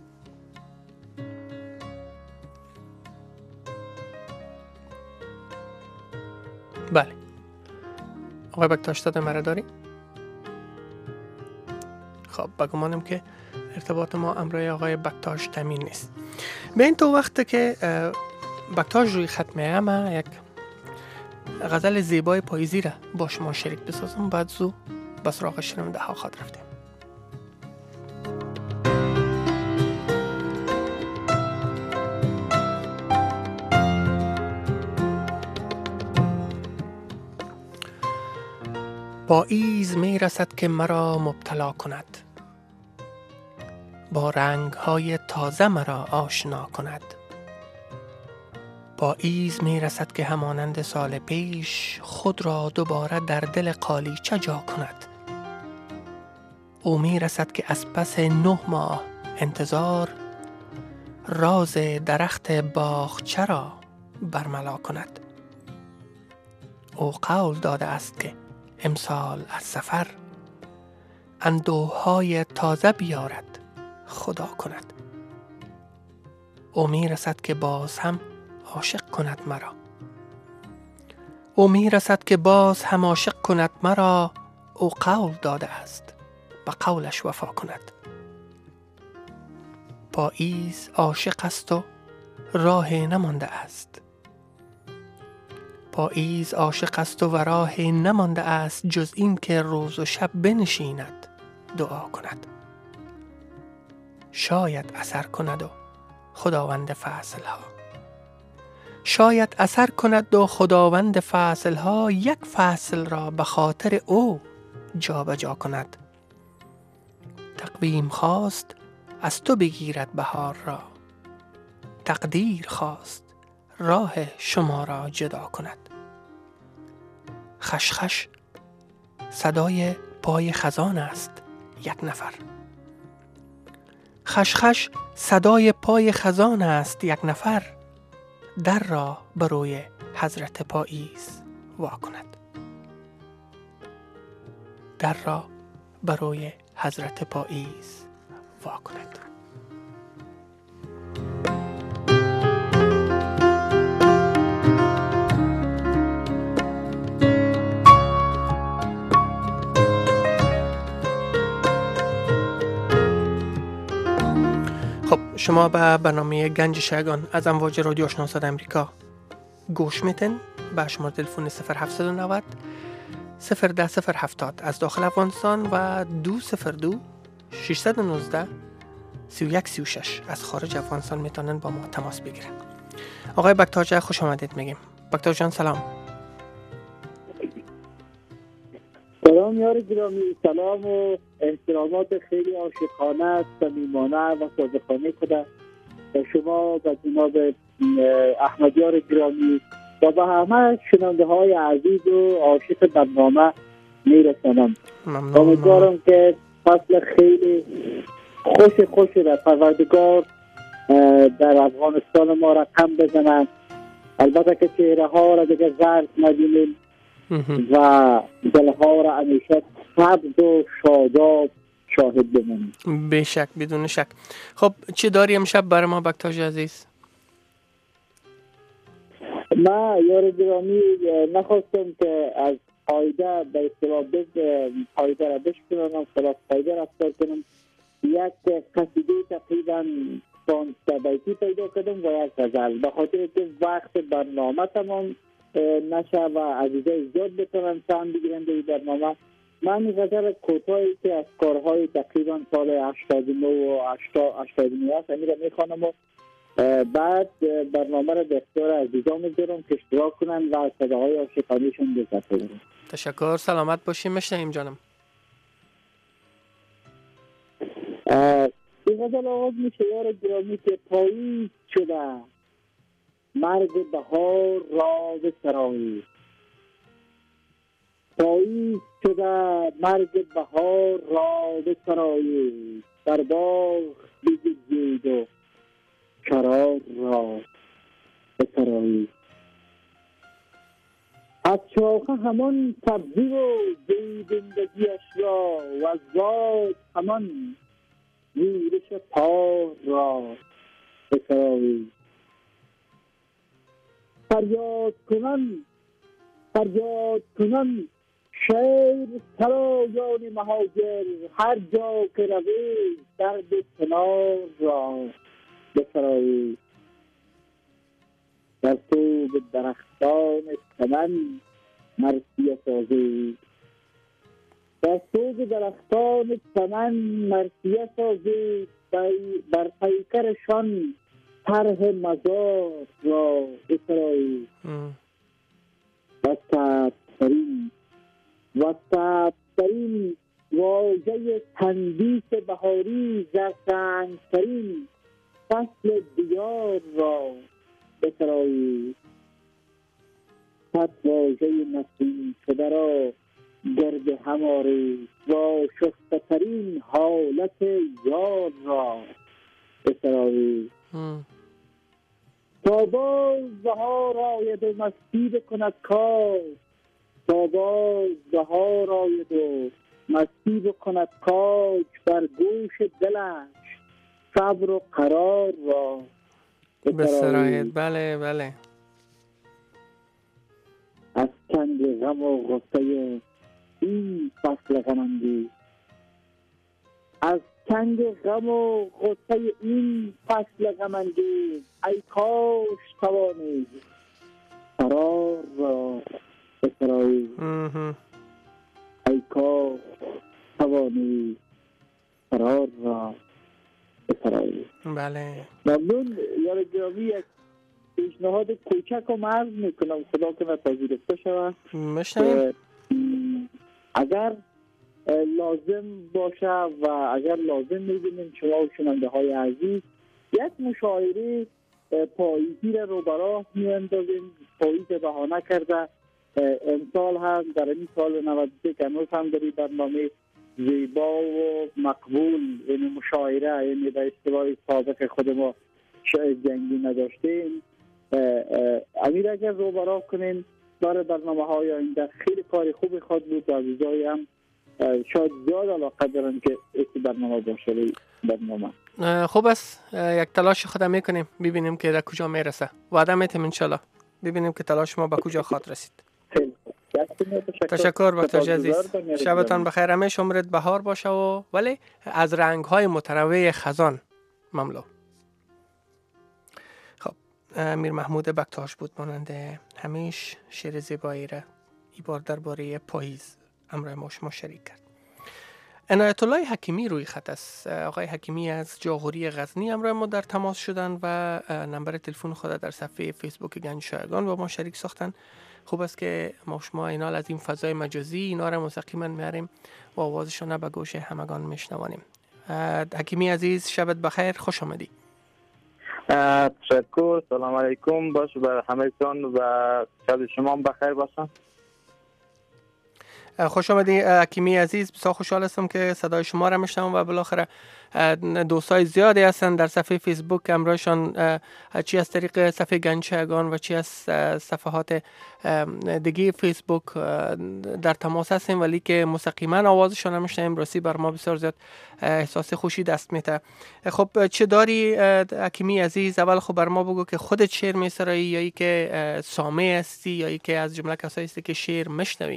بله آقای بکتاش داده مرا داری؟ خب بگمانم که ارتباط ما امروی آقای بکتاش تامین نیست. به این تو وقت که بکتاش روی خط میام یک غزل زیبای پاییزی را با شما شریک بسازم، بعد زو به سراغ شنونده ها خواهد رفتیم. پاییز می رسد که مرا مبتلا کند، با رنگ های تازه مرا آشنا کند. پاییز می رسد که همانند سال پیش خود را دوباره در دل قالیچه جا کند. او می رسد که از پس 9 ماه انتظار راز درخت باغچه را برملا کند. او قول داده است که امسال از سفر اندوه‌های تازه بیارد خدا کند. او می رسد که باز هم عاشق کند مرا. او می رسد که باز هم عاشق کند مرا. او قول داده است به قولش وفا کند. پاییز عاشق است و راه نمانده است. پاییز عاشق است و راه نمانده است جز این که روز و شب بنشیند دعا کند. شاید اثر کند و خداوند فصل ها، شاید اثر کند و خداوند فصل ها یک فصل را به خاطر او جا به جا کند. تقویم خواست از تو بگیرد بهار را، تقدیر خواست راه شما را جدا کند. خشخش صدای پای خزان است یک نفر. خشخش صدای پای خزان است یک نفر. در را به روی حضرت پاییز وا کند. در را به روی حضرت پاییز وا کند. شما به برنامه گنج شایگان از امواج رادیو آشنا صدای امریکا گوش میتین. به شماره تلفن 0790 010 070 از داخل افغانستان و 202 619 3136 از خارج افغانستان میتونن با ما تماس بگیرن. آقای بکتاج خوش آمدید میگیم. بکتاج جان سلام. سلام یار گرامی، سلام و احترامات خیلی عاشقانه، صمیمانه و صادقانه خدا به شما و جناب احمد یار گرامی و به همه شنونده های عزیز و عاشق برنامه میرسانم. امیدوارم که فصل خیلی خوش را پروردگار در افغانستان ما رقم بزنن. البته که چهره ها را دیگه زرد نبینیم و دلها را همیشه سبز و شاداب شاهد بمانیم. بشک، بدون شک. خب چی داری امشب برای ما بکتاژ عزیز؟ من یار گرامی نخواستم که از قاعده به اصطلاح قاعده را بشکنم، خلاص قاعده رفتار کنم. یک قصیده تقریبا 15 بیتی پیدا کردم و یک غزل، به خاطر که وقت برنامه تمام نشه و عزیزای زیاد بتونن سهم بگیرن در برنامه. من غزل کوتاهی که از کارهای تقریبا سال 89 و 89 است امیر میخوانم و بعد برنامه را به اختیار عزیزان میذارم که اشتراک کنن و صداهای عاشقانه‌شون لذت ببرن. تشکر، سلامت باشیم. میشنویم جانم. این غزل آغاز میشه یار گرامی که پاییز شده مرگ بهار را به سرایی، پاییز شده مرگ بهار را به سرایی، در باغ بگذید و شرار را به سرایی. از شاخه همان سبزی و زیبندگیش را و از باد همان یورش پار را به سرایی. فریاد کنن شیر سرایان مهاجر، هر جا که روی درد کنار را به سرایی. در تو به درختان چمن مرثیه سازی، در تو به درختان چمن مرثیه سازی، بر پیکرشان طرح مزار را به سرایی. و سبزترین واژه تندیس بهاری، زرسنگترین فصل دیار را به سرایی. صد واژه نسیم شده را گرد هم آری، و شسته‌ترین حالت یار را به سرایی. تا باز بهار آید و مستی بکند کار، تا باز بهار آید و مستی بکند کاج، بر گوش دلش صبر و قرار را به سرایت. بله بله. از چنگ غم و غصه این فصل غمانگیز، از چنگ غم و غصه این فصل غمانگیز، ای کاش توانید قرار را به سرایی. ای کاش توانید قرار را به سرایی. بله. ممنون یار گرامی. یک پیشنهاد کوچک رو عرض میکنم، خدا کنه پذیرفته شود. اگر لازم باشه و اگر لازم می‌بینیم شما و شنونده های عزیز یک مشاعره پاییزی رو براه میاندازیم. پاییز بهانه کرده امسال هم در این سال 93 که هنوز هم در این برنامه زیبا و مقبول یعنی مشاعره، یعنی به اصطلاح سابق خود ما شاید جنگی نداشتیم. امیر اگر رو براه کنیم برای برنامه های آینده خیلی کار خوبی خواهد بود و عزیزای هم شاید زیاد علاقه دارن که این برنامه باشه. برنامه خوب است، یک تلاش خودم میکنیم ببینیم که در کجا میرسه. وعده میتیم انشالله ببینیم که تلاش ما به کجا خواهد رسید. تشکر بکتاژ عزیز. شبتان بخیر. همیشه عمرت بهار باشه و ولی از رنگ های متنوع خزان مملو. خب امیر محمود بکتاژ بود ماننده همیشه شعر زیبایی را این بار درباره پاییز امر ما شما شریک کرد. عنایت الله حکیمی روی خط است. آقای حکیمی از جاغوری غزنی امروز ما در تماس شدن و نمبر تلفن خود در صفحه فیسبوک گنج شایگان با ما شریک ساختن. خوب است که ما شما اینال از این فضای مجازی اینا را مستقیما میاریم و آوازشون به گوش همگان میشنوانیم. حکیمی عزیز شبت بخیر، خوش آمدی. تشکر. سلام علیکم باشه بر همه‌تون و شب شما بخیر باشه. خوش آمدید حکیمی عزیز. بسیار خوشحال هستم که صدای شما را میشنوم و بالاخره دوستای زیادی هستن در صفحه فیسبوک همراهشان، چی از طریق صفحه گنجشگان و چی از صفحات دیگه فیسبوک در تماس هستیم، ولی که مستقیما آوازشان میشنویم. راستی بر ما بسیار زیاد احساس خوشی دست میده. خب چه داری حکیمی عزیز؟ اول خب بر ما بگو که خودت شعر میسرایی یا ای که سامع هستی یا ای که از جمله کسایی هستی که شعر میشنوی؟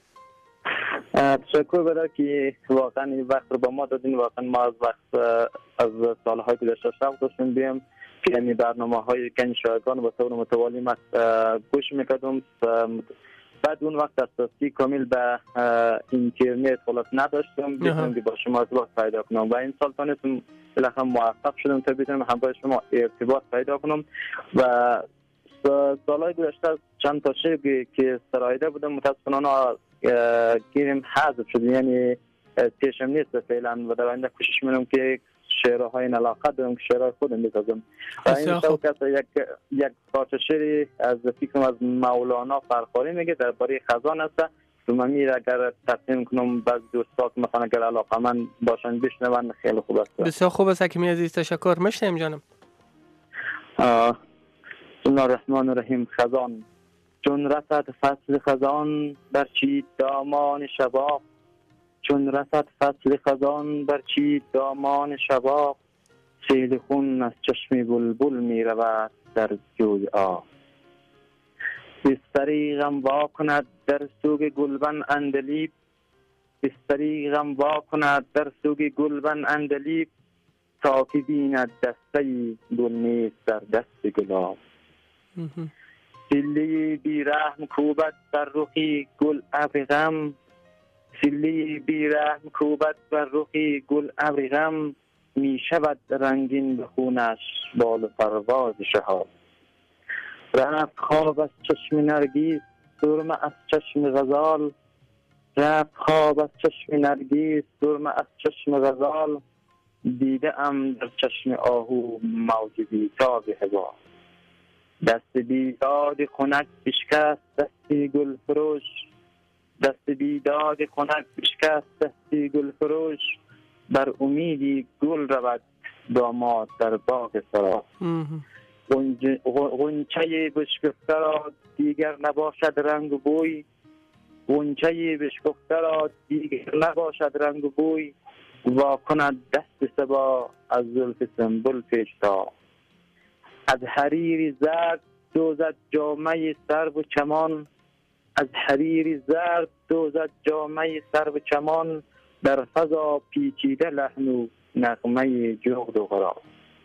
تشکر برای که واقعا این وقت رو با ما دادین. واقعا ما از وقت از سالهای گذشته شوق داشتیم بیم که این برنامه‌های گنجشگان با طور متوالی گوش میکردم. بعد اون وقت دسترسی کامل به اینترنت خلاص نداشتم، بتونم که با شما ارتباط پیدا کنم و این سال تونستم بالاخره موفق شدم تا بتونم همراه شما ارتباط پیدا کنم. و سالهای گذشته چند تا شعر که سرایده بودم متاسفانه گیریم حذف شد، یعنی پیشم نیست فعلا و در آینده کوشش میکنم که شعرهای علاقه دارم که شعرهای خودم بسازم. و این شوکت یک پارچه شعری از فکرم از مولانا فرخاری میگه درباره خزان است. من اگر تقدیم کنم بعض دوستان مثلا اگر علاقه‌مند باشن بشنون خیلی خوب است. بسیار خوب است حکیمی عزیز، تشکر. میشنویم جانم. بسم الله الرحمن الرحیم. خزان چون رسد فصل خزان برچید دامان شباب، چون رسد فصل خزان برچید دامان شباب، سیل خون از چشم بلبل می رود در جوی آب. بستری غم وا کند در سوگ گلبن اندلیب، بستری غم وا کند در سوگ گلبن اندلیب، تا که بیند دسته گل نیست در دست گلاب. سیلی بیرحم کوبت بر رخی گل ابر غم، سیلی بیرحم کوبت بر رخی گل ابر غم، می شود رنگین به خونش بال و پرواز شهاب. رفت خواب از چشم نرگس سرمه از چشم غزال، رفت خواب از چشم نرگس سرمه از چشم غزال، دیده ام در چشم آهو موج بیتاب حباب. دست بیداد خنک بشکست دستی گل فروش، دست بیداد خنک بشکست دستی گل فروش، بر امیدی گل رود داماد در باغ سرا. غنچه بشکفته را دیگر نباشد رنگ و بوی، غنچه بشکفته را دیگر نباشد رنگ و بوی، وا کند دست صبا از زلف سنبل پیشتاب. از حریر زرد دوزد جامه سرو و چمان، از حریر زرد دوزد جامه سرو و چمان، در فضا پیچیده لحن و نغمه جغد و غراب.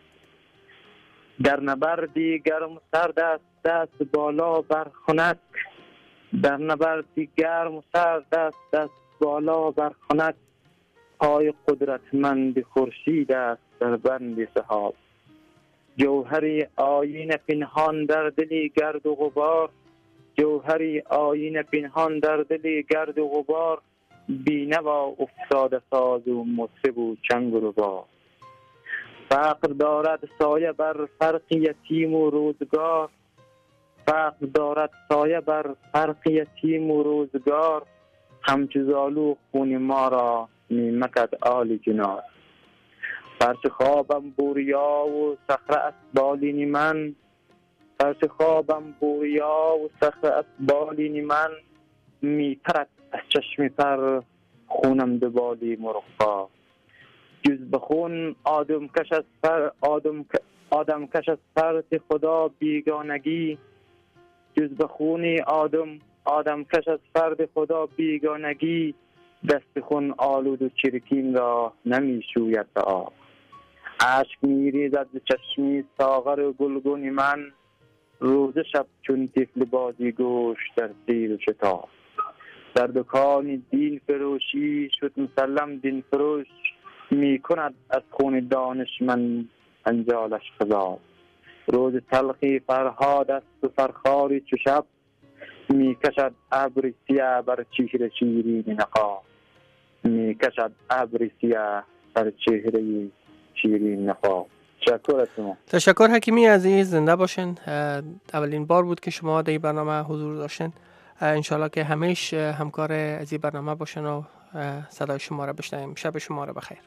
در نبردی گرم و سرد است دست بالا بر خنک، در نبردی گرم و سرد است دست بالا بر خنک، پای قدرتمند خورشید است در بند سحاب. جوهری آیین پنهان در دلی گرد و غبار، جوهری آیین پنهان در دلی گرد و غبار، بینوا افتاده ساز و مطرب و چنگ و رباب. فقر دارد سایه بر فرق یتیم و روزگار، فقر دارد سایه بر فرق یتیم و روزگار، همچو زالو خون ما را میمکد آل جنار. فرش خوابم بوریا و صخره است بالین من، فرش خوابم بوریا و صخره است بالین من، میپرد از چشم پر خونم دبالی مرغا. جز بخون آدم کش از پر آدم کش از فرط خدا بیگانگی، جز بخونی آدم کش از فرد خدا بیگانگی، دست خون آلود و چرکین را نمی شوید به آب. عشق می ریزد به چشمی ساغر و گلگون من، روز شب چون طفل بازی گوش در سیر و شتاب. در دکان دین فروشی شد مسلم دین فروش، می کند از خون دانشمند انجالش خضاب. روز تلخی فرهاد است و فرخاری چو شب، می کشد ابر سیاه بر چهره شیرین نقاب. می کشد ابر سیاه بر چهره شیرین نقاب. تشکر از شما. تشکر حکیمی عزیز، زنده باشین. اولین بار بود که شما در این برنامه حضور داشتین. انشالله که همیشه همکار از این برنامه باشن و صدای شما را بشنویم. شب شما را بخیر.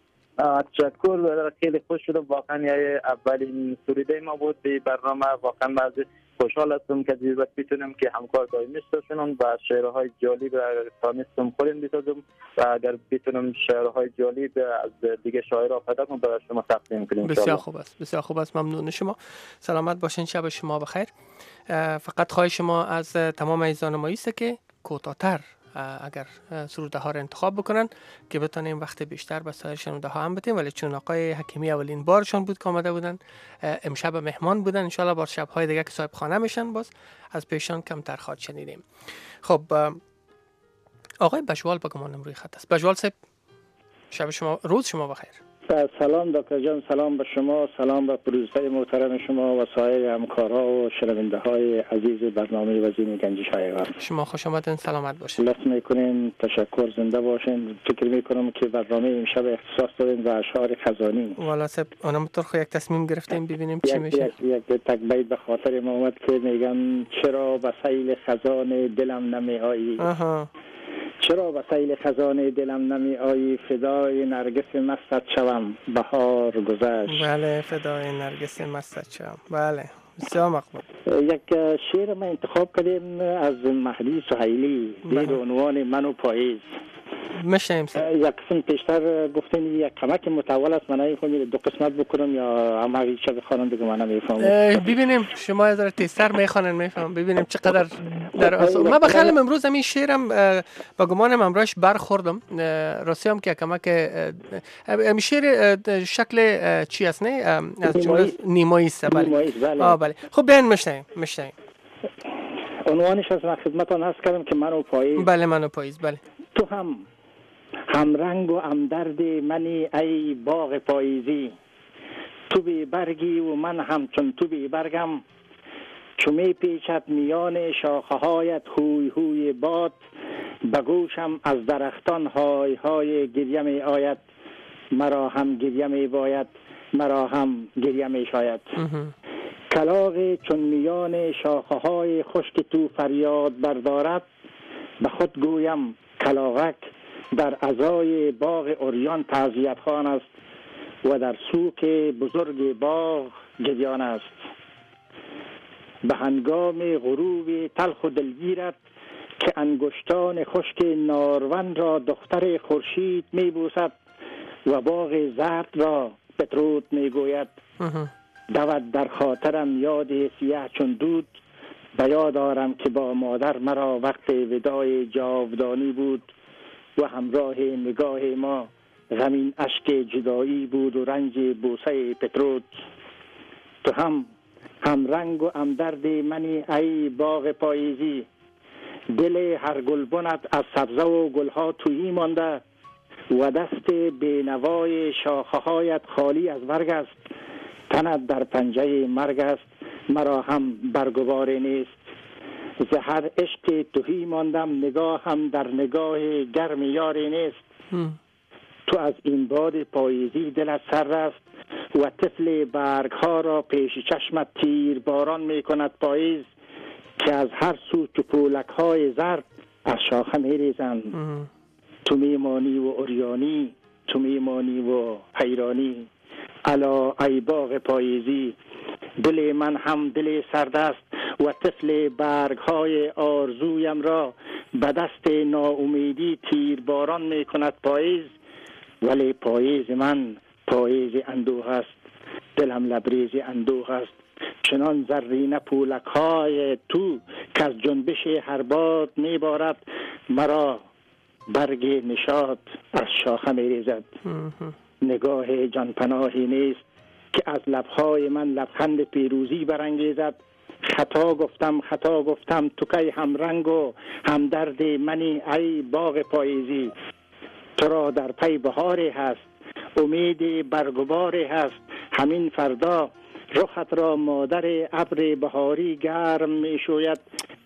تشکر، خیلی خوش شدم. واقعا اولین سروده ما بود به برنامه. واقعا از خوشحال هستم که دیگه بتونم که همکار دائمی باشم و شعرهای جالب تانستم خودم بسازم و اگر بتونم شعرهای جالب از دیگه شاعرها پیدا کنم برای شما تقدیم کنم. بسیار خوب است، بسیار خوب است. ممنون شما. سلامت باشین. شب شما بخیر. فقط خواهش ما از تمام عزیزان ما است که کوتاه‌تر اگر سروده ها را انتخاب بکنن که بتونیم وقت بیشتر به سایر شنونده ها هم بدیم. ولی چون آقای حکیمی اولین بارشان بود که آمده بودن، امشب مهمان بودن، انشالله بار شب‌های دیگه که صاحب خانه میشن باز از پیشان کمتر خواهد شنیدیم. خب آقای بجوال بگمان روی خط است. بجوال صاحب شب شما، روز شما بخیر. سلام دکتر جان، سلام به شما، سلام به پروزهای محترم شما و سایر همکارها و شنونده های عزیز برنامه وزین گنجش های شما خوش آمدین، سلامت باشین. لطف میکنین، تشکر، زنده باشین. فکر میکنم که برنامه امشب اختصاص دادین به اشعار خزانی. والا صاحب اونم طرخ یک تصمیم گرفتیم ببینیم چی میشه. یک تک بیت به خاطر ما اومد که میگن چرا به سیل خزان دلم نمیآیی. چرا به سیل خزان دلم نمی آیی، فدای نرگس مستت شوم بهار گذشت. بله، فدای نرگس مستت شوم. بله، بسیار مقبول. یک شعر ما انتخاب کردیم از مهدی سهیلی به عنوان من و پاییز. میشیم یک قسم پیشتر گفتین یک کمک متول است، من نمیفهمم دو قسمت بکنم یا هم هیچ چیز بخوانم دیگه من نمیفهمم. ببینیم شما از در تیستر میخوانن میفهمم، ببینیم چقدر در من بخیالم امروز همین شعرم با گمانم امروز برخوردم. راستی هم که کمک همین شعر شکل چی است نه از جمله نیمایی است. بله بله. خب بیان میشنیم. عنوانش از خدمتتون هست کردم که من و پاییز. بله، من و پاییز. بله. تو هم رنگ و هم درد منی ای باغ پاییزی، تو بی برگی و من همچون تو بی برگم، چو می پیچد میان شاخه هایت هوی هوی باد، به گوشم از درختان های های گریه می آید، مرا هم گریه می باید، مرا هم گریه می شاید. کلاغ چون میان شاخه های خشک تو فریاد بردارد، به خود گویم کلاغک در عزای باغ اوریان تعزیت خوان است و در سوق بزرگ باغ گریان است. به هنگام غروب تلخ و دلگیرت که انگشتان خشک نارون را دختر خورشید می بوسد و باغ زرد را پتروت می گوید. دود در خاطرم یاد سیاه چون دود، به یاد آرم که با مادر مرا وقت وداع جاودانی بود و همراه نگاه ما غمین اشک جدایی بود و رنج بوسه پتروت. تو هم رنگ و هم درد منی ای باغ پاییزی، دل هر گلبنت از سبزه و گلها تویی مانده و دست بینوای شاخه هایت خالی از برگ است. تنت در پنجه مرگ است، مرا هم برگوار نیست. زهر عشق توهی ماندم، نگاه هم در نگاه گرم یاری نیست. تو از این باد پاییزی دلت سر است و طفل برگ ها را پیش چشمت تیر باران می کند پاییز، که از هر سو چپولک های زرد از شاخه می ریزند. تو میمانی و اوریانی، تو میمانی و حیرانی. الا ای باغ پاییزی، دل من هم دل سرد است و طفل برگ های آرزویم را به دست ناامیدی تیر باران می کند پاییز. ولی پاییز من پاییز اندوه است، دلم لبریز اندوه است. چنان زرینه پولک های تو که از جنبش هر باد می بارد، مرا برگ نشاط از شاخه می ریزد. نگاه جان پناهی نیست که از لبهای من لبخند پیروزی برانگیزد. خطا گفتم تو کی هم رنگ و هم درد منی ای باغ پاییزی. تو را در پی بهاری هست، امید برگباری هست. همین فردا رخت را مادر ابر بهاری گرم می شوید.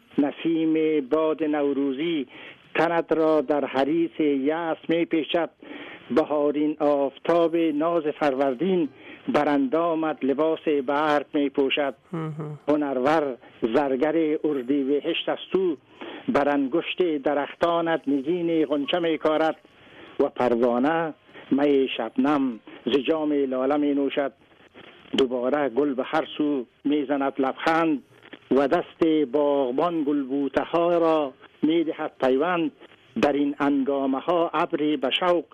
نسیم باد نوروزی تنت را در حریص یأس می پیچد. بهارین آفتاب ناز فروردین بر اندامت لباس برق می پوشد. هنرور زرگر اردیبهشت است تو، بر انگشت درختانت نگین غنچه می کارد و پروانه می شبنم ز جام لاله می نوشد. دوباره گل به هر سو می زند لبخند و دست باغبان گلبوته ها را می دهد پیوند. در این انگامه ها ابری به شوق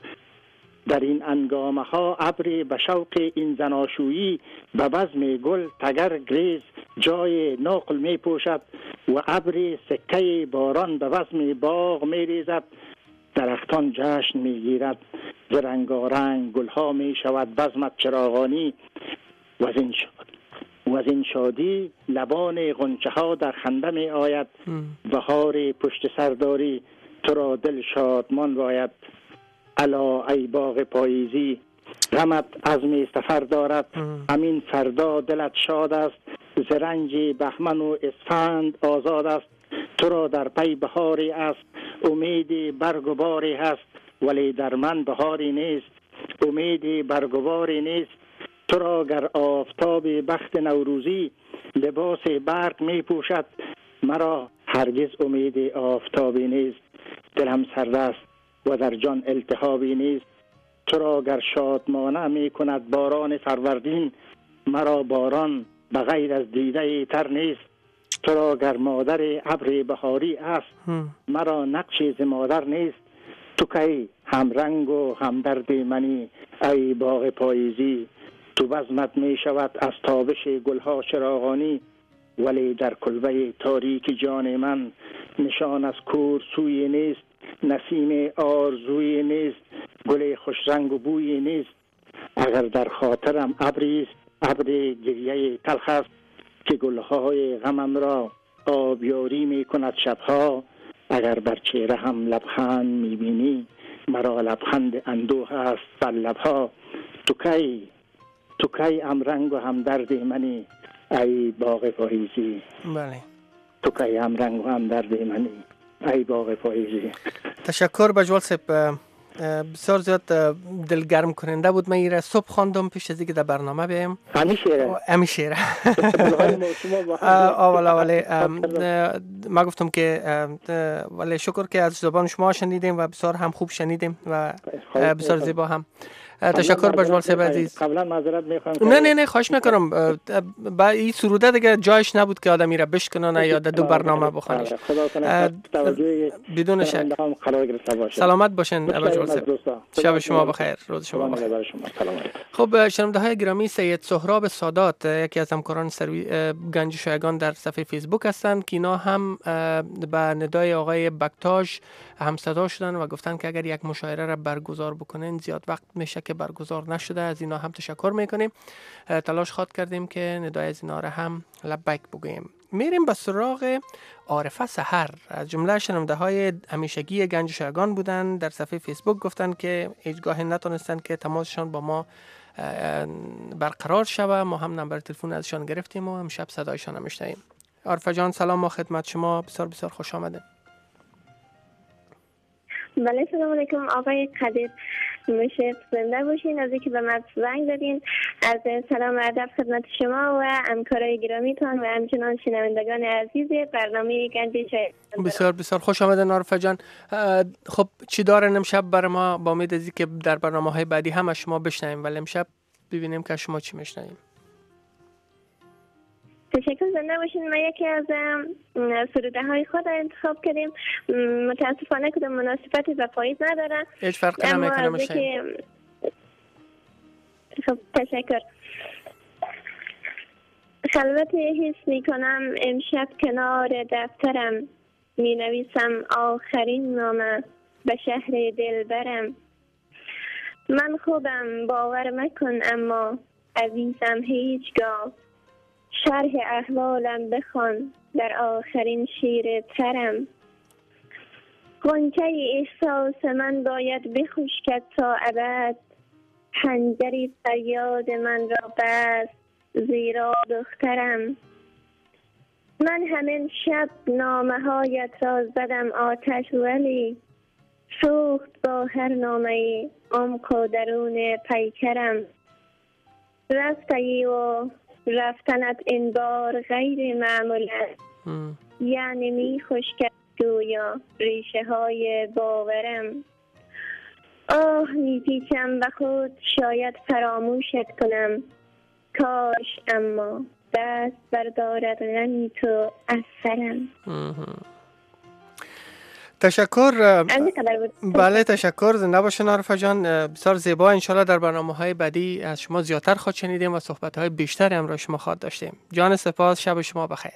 این زناشویی به بزم گل تگر گریز جای نقل می پوشد و ابری سکه باران به بزم باغ می ریزد. درختان جشن می گیرد ز رنگارنگ گلها می شود بزمت چراغانی و از این شادی لبان غنچه ها در خنده می آید. بهار پشت سرداری تو را دل شادمان باید. الا ای باغ پاییزی غمت عزم سفر دارد. همین فردا دلت شاد است ز رنج بهمن و اسفند آزاد است. تو را در پی بهاری است امید برگ و باری هست ولی در من بهاری نیست امید برگ و باری نیست. تو را گر آفتاب بخت نوروزی لباس برق می پوشد مرا هرگز امید آفتابی نیست. دلم سرد است و در جان التهابی نیست. تو را گر شادمانه می کند باران فروردین مرا باران بغیر از دیده تر نیست. تو را گر مادر ابر بهاری است مرا نقشی ز مادر نیست. تو کی هم رنگ و هم درد منی ای باغ پاییزی. تو بزمت می شود از تابش گلها چراغانی ولی در کلبه تاریک جان من نشان از کور سوی نیست. نسیم آرزوی نیست گل خوش رنگ و بوی نیست. اگر در خاطرم ابری است ابر گریه تلخ است که گلهای غمم را آبیاری می کند شبها. اگر بر چهره هم لبخند می بینی مرا لبخند اندوه است بر لبها. تو کی هم رنگ و هم درد منی ای باغ پاییزی. بله تو کی هم رنگ و هم درد منی ای باغ پاییزی. تشکر بجوال صاحب، بسیار زیاد دلگرم کننده بود. من ایره صبح خواندم پیش از اینکه در برنامه بیایم. همیشه ولی ما گفتم که ولی شکر که از زبان شما شنیدیم و بسیار هم خوب شنیدیم و بسیار زیبا هم. تشکر بجوال صاحب عزیز. قبلا معذرت میخوام. نه خواهش میکنم. با این سروده دیگه جایش نبود که آدمی را بشکنه یا در دو برنامه بخونیش. بدون شک. سلامت باشین بجوال صاحب. شب شما بخیر، روز شما بخیر. خب شنونده های گرامی، سید سهراب سادات یکی از همکاران گنج شایگان در صفحه فیسبوک هستند که اینا هم به ندای آقای بکتاژ هم صدا شدن و گفتن که اگر یک مشاعره را برگزار بکنین زیاد وقت میشه که برگزار نشده. از اینا هم تشکر میکنیم. تلاش خواد کردیم که ندای از اینا را هم لبیک بگوییم. میریم به سراغ عارفه سحر. از جمله شنونده های همیشگی گنج شایگان بودن، در صفحه فیسبوک گفتن که هیچگاه نتونستن که تماسشان با ما برقرار شود. ما هم نمبر تلفن ازشان گرفتیم و امشب صدایشان هم میشنویم. عارفه جان سلام، ما خدمت شما. بسیار بسیار خوش آمدید. بله سلام علیکم آقای قدیر، میشه زنده باشین. از اینکه به من زنگ دادین، از سلام و ادب خدمت شما و همکارای گرامیتان و همچنان شنوندگان عزیز برنامه گنج شایگان. بسیار بسیار خوش آمدین عارفه جان. خب چی دارن امشب برای ما؟ با امید از اینکه در برنامه‌های بعدی هم از شما بشنویم، ولی امشب ببینیم که شما چی میشنویم. تشکر، زنده باشین. ما یکی از سروده های خود انتخاب کردیم. متاسفانه کدام مناسبتی به پاییز ندارن. هیچ فرقی نمیکنه میشه. خب تشکر. خلوت حس می کنم امشب کنار دفترم، می نویسم آخرین نامه به شهر دلبرم. من خوبم باور مکن اما عزیزم هیچگاه، شرح احوالم بخوان در آخرین شیر ترم. غنچه احساس من باید بخشکد تا ابد، حنجری فریاد من را بست زیرا دخترم. من همین شب نامه هایت را زدم آتش، ولی سوخت با هر نامه عمق و درون پیکرم. رفتی و رفتنت این بار غیر معمول است، یعنی می خشکد گویا ریشه های باورم. آه میپیچم و خود شاید فراموشت کنم، کاش اما دست بردارد غمی تو از سرم. تشکر. بله تشکر. زنده باشین عارفه جان، بسیار زیبا. انشالله در برنامه‌های بعدی از شما زیادتر خواهد شنیدیم و صحبت‌های بیشتری همراه شما خواهد داشتیم. جان سپاس، شب شما بخیر.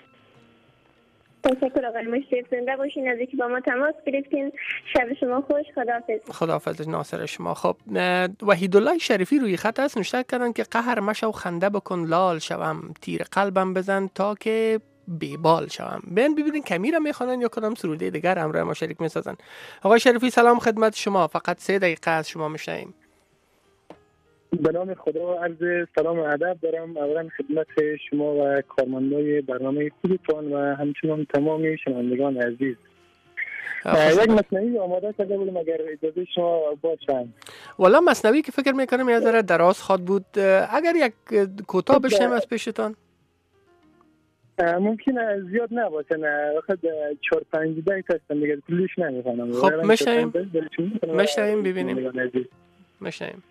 تشکر آقای مشرف، زنده باشین. از اینکه با ما تماس گرفتین. شب شما خوش. خداحافظ. خداحافظ ناصر شما. خب وحیدالله شریفی روی خط هست، نوشته کردن که قهر مشو خنده بکن لال شوم، تیر قلبم بزن تا که بیبال شوم. ببینین کمی را میخوانن یا کدام سروده دیگر همراه ما شریک میسازن. آقای شریفی سلام خدمت شما، فقط 3 دقیقه از شما میشنویم. به نام خدا عرض سلام و ادب دارم اولا خدمت شما و کارمندای برنامه خودتان و همچنان تمام شنوندگان عزیز. یک مثنوی آماده کرده بودم اگر اجازه شما باشن. والا مثنوی که فکر میکنم یه ذره دراز خواد بود، اگر یک کوتاه بشنویم از پیشتان. ممکنه زیاد نباشه، نه وقت 4-5 دقیقه هستم دیگه، کلش نمیخوام. خب مشنویم ببینیم. مشنویم.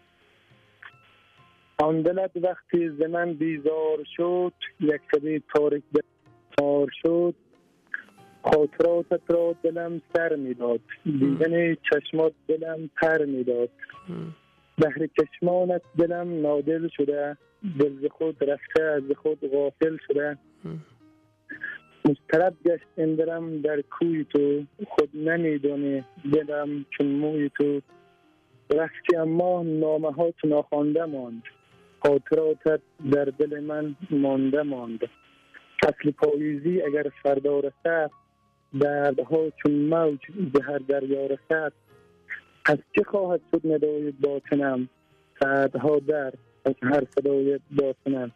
آن دلت وقتی ز من بیزار شد، یک شبی تاریک دار شد، خاطراتت را دلم سر میداد، دیدن چشمات دلم پر میداد، بهر چشمانت دلم نادل شده، دل ز خود رفته از خود غافل شده، مضطرب گشت اندرم در کوی تو، خود نمیدونی دلم چون موی تو، رفتی اما نامه ها تو ناخوانده ماند، خاطراتت در دل من مانده ماند، فصل پاییزی اگر فردا رسد، دردها چون موج به هر دریا رسد، از چه خواهد شد ندای باطنم، سردها در از هر صدای باطنم.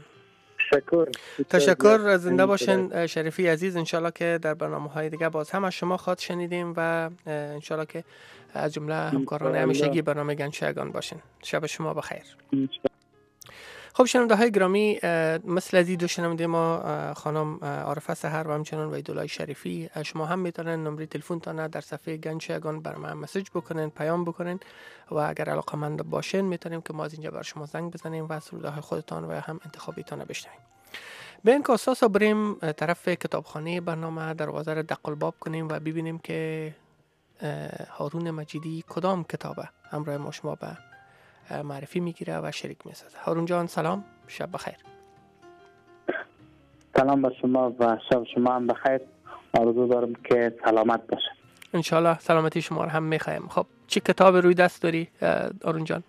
تشکر. زنده باشین شریفی عزیز. انشالله که در برنامه‌های دیگه باز هم از شما خواهد شنیدیم و انشالله که از جمله همکاران همیشگی برنامه گنجشگان باشین. شب شما بخیر. خب شنونده های گرامی، مثل از این دو شنونده ما خانم عارفه سحر و همچنان وحیدالله شریفی، شما هم میتونن نمره تلفن تان در صفحه گنجشگان بر ما مسیج بکنین، پیام بکنین و اگر علاقه‌مند باشین میتونیم که ما از اینجا بر شما زنگ بزنیم و سروده های خودتان و هم انتخابیتان بشنویم. به این کاساس بریم طرف کتابخانه برنامه دروازه دقلباب کنیم و ببینیم که هارون مجیدی کدام کتابه همراه ما شما به معرفی میگیره و شریک میسازه. هارون جان سلام، شب بخیر. سلام بر شما و شب شما هم بخیر. آرزو دارم که سلامت باشه. انشالله سلامتی شما رو هم میخوایم. خب چه کتاب روی دست داری هارون جان؟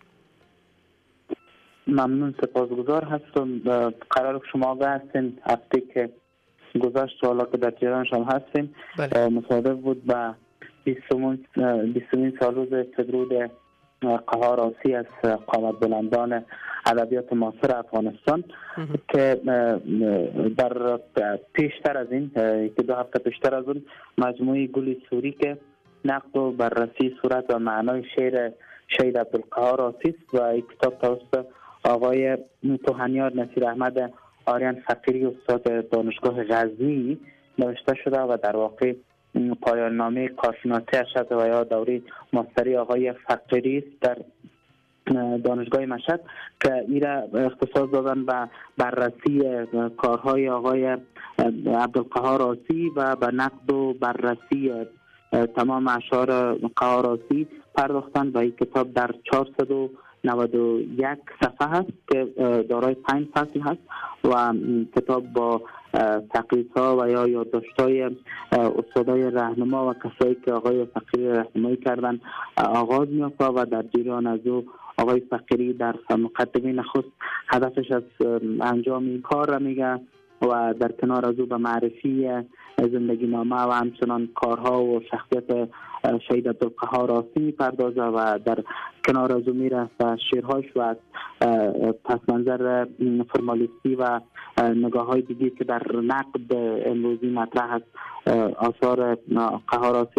ممنون، سپاسگزار هستم. قرار شما آگاه هستین هفته که گذشت والا که در جریانش هم هستیم. مصادف بود به 20مین سالروز تدرود قهار آسی از قامت بلندان ادبیات معاصر افغانستان که در پیشتر از این که 2 هفته پیشتر از اون مجموعه گل سوری که نقد و بررسی صورت و معنای شعر شهید عبدالقهار آسی است و این کتاب توسط آقای توهنیار نصیر احمد آریان فقیری استاد دانشگاه غزنی نوشته شده و در واقع پایان نامه کارشناسی ارشد و یا دوره ماستری آقای فقیری است در دانشگاه مشهد که این را اختصاص دادن به بررسی کارهای آقای عبدالقهار آسی و به نقد و بررسی تمام اشعار قهار آسی پرداختن و این کتاب در 491 صفحه هست که دارای 5 فصل هست و کتاب با تقریض‌ها و یا یادداشت‌های استادای راهنما و کسایی که آقای فقیری راهنمایی کردن آغاز می‌یافته و در جریان از او آقای فقیری در مقدمه نخست هدفش از انجام این کار را میگه و در کنار از او به معرفی زندگی نامه و همچنان کارها و شخصیت شهید عبدالقهار آسی میپردازه و در کنار از او میره و شعرهاش و از پس منظر فرمالیستی و نگاه های دیگه که در نقد امروزی مطرح است آثار قهار آسی را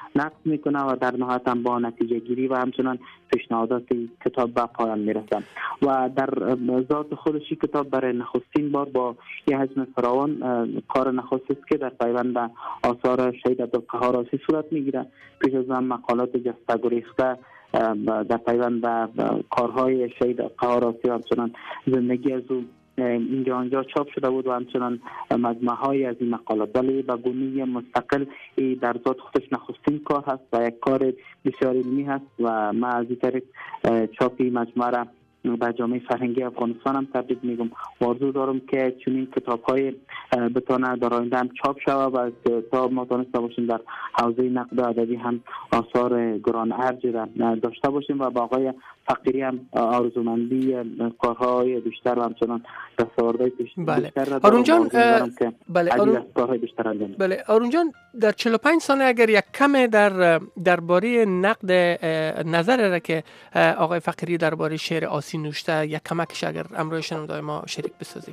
نقد میکنه و در نهایت هم با نتیجه گیری و همچنان پیشنهادات کتاب به پایان میرسه. و در ذات خودش کتاب برای نخستین بار با یه حجم فراوان کار نخست است که در پیوند به آثار شهید عبدالقهار آسی صورت میگیره. پیش از آن مقالات جسته گریخته در پیوند به کارهای شهید قهار آسی و همچنان زندگی از او اینجا آنجا چاپ شده بود و همچنان مجموعه های از این مقالات، ولی به گونه مستقل در ذات خودش نخستین کار هست و یک کار بسیار علمی هست و من از این طریق چاپی مجموعه را به جامعه فرهنگی افغانستان هم تبریک میگم و آرزو دارم که چنین کتاب‌های بتونه در آینده هم چاپ شود و تا ما تونسته باشیم در حوزه نقد ادبی هم آثار گران ارج را داشته باشیم و با آقای فقیری هم آرزومندی کارهای بیشتر و همچنان دستاوردهای بیشتر را آرون جان بله آرون جان در 45 سال اگر یک کم درباره نقد نظر را که آقای فقیری درباره شعر آسی نوشته یک کمکش اگر امروز شنوندای ما شریک بسازی.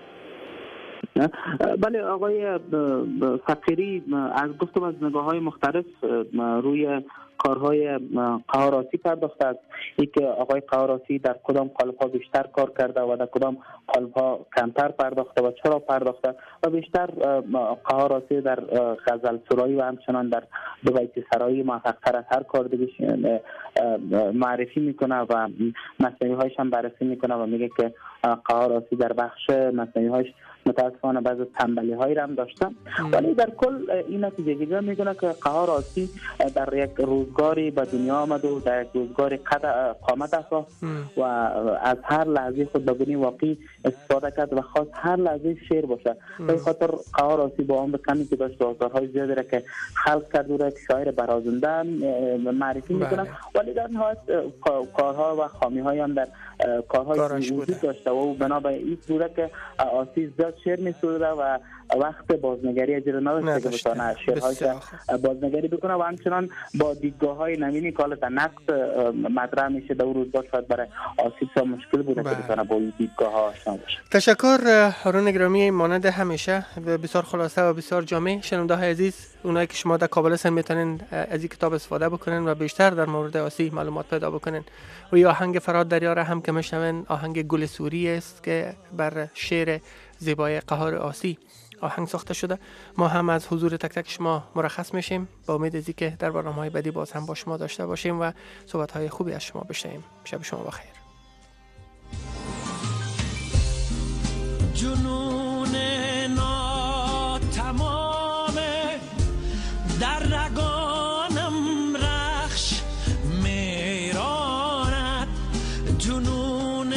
بله آقای فقیری از گفتم از نگاه‌های مختلف روی کارهای قهار آسی پرداخته است. این که آقای قهار آسی در کدام قالب‌ها بیشتر کار کرده و در کدام قالب‌ها کمتر پرداخته و چرا پرداخته و بیشتر قهار آسی در غزل سرایی و همچنان در دو بیت سرایی موفق‌تر از هر کار دیگه معرفی میکنه و مثنوی‌هایش هم بررسی میکنه و میگه که قهار آسی در بخش مثنوی‌هایش متاسفانه بعضی تنبلی‌هایی را هم داشته، ولی در کل این نتیجه گیری میکنه که قهار آسی در یک روزگاری به دنیا آمد و در یک روزگاری قامت اساس و از هر لحظه خود به گونه واقعی استفاده کرد و خواست هر لحظه شعر باشه. به خاطر قهار آسی با عمر کمی که داشت آثارهای زیادی را که خلق کرد و شاعر برازنده معرفی میکنه، ولی در نهایت کارها و خامی‌های هم در کارهای وجود داشته و بنا به این صورت که آسی زیاد شعر می‌سروده و وقت بازنگری اجازه نداشته که بتونه شعرهایش بازنگری بکنه و همچنان با دیدگاه‌های نوینی که حالت نقد مطرح میشه در روزگار شاید برای آسیب مشکل بوده که بتونه با این دیدگاه‌ها آشنا بشه. تشکر هارون گرامی، مانند همیشه بسیار خلاصه و بسیار جامع. شنونده‌های عزیز، اونایی که شما در کابل هستن میتونن از این کتاب استفاده بکنن و بیشتر در مورد آسی معلومات پیدا بکنن. و یا آهنگ فرهاد دریار هم که میشنون آهنگ گل سوری است که بر شعر زیبای قهار آسی آهنگ ساخته شده. ما هم از حضور تک تک شما مرخص میشیم با امید از اینکه در برنامه‌های بعدی باز هم با شما داشته باشیم و صحبت‌های خوبی از شما بشنویم. شب شما بخیر. جنون ناتمام در رگانم رخش میراند، جنون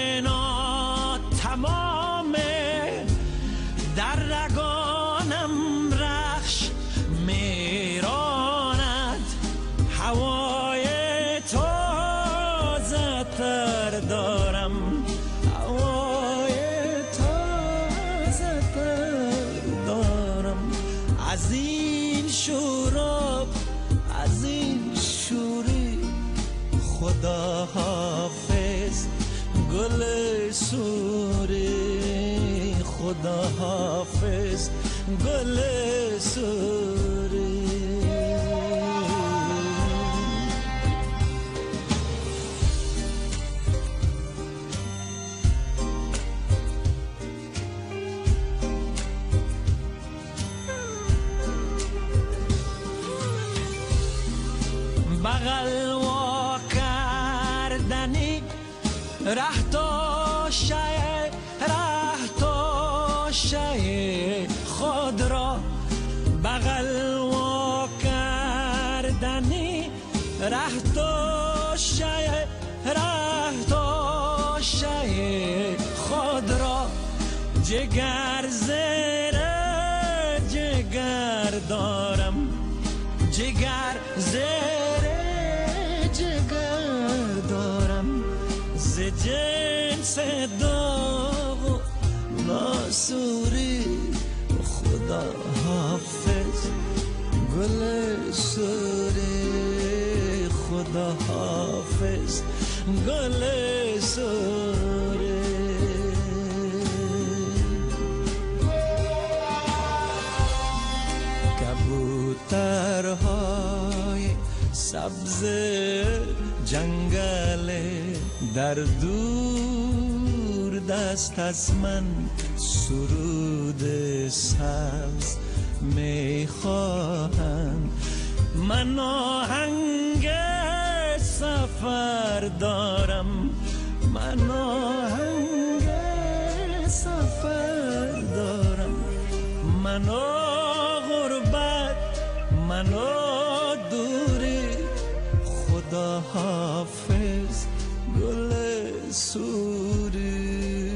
ناتمام در رگانم رخش میراند، هوای تازه تر دارم، هوای تازه تر دارم از این شوراب، از این شوری. خدا حافظ گل سوری، خدا حافظ گل سوری. بغل وا کردنی ره توشه، ره توشه خود را، بغل وا کردنی ره توشه، ره توشه خود را، جگر زیر جگر دارم، جگر زیر جگر دارم، ز جنس داغ و ناسوری. خدا حافظ گل سوری، خدا حافظ گل سوری. کبوترها سبز جنگل در دور دست از من سرود سبز میخواهم. من آهنگ سفر دارم، من آهنگ سفر دارم، من غربت، من دوری، خدا حافظ گل سوری.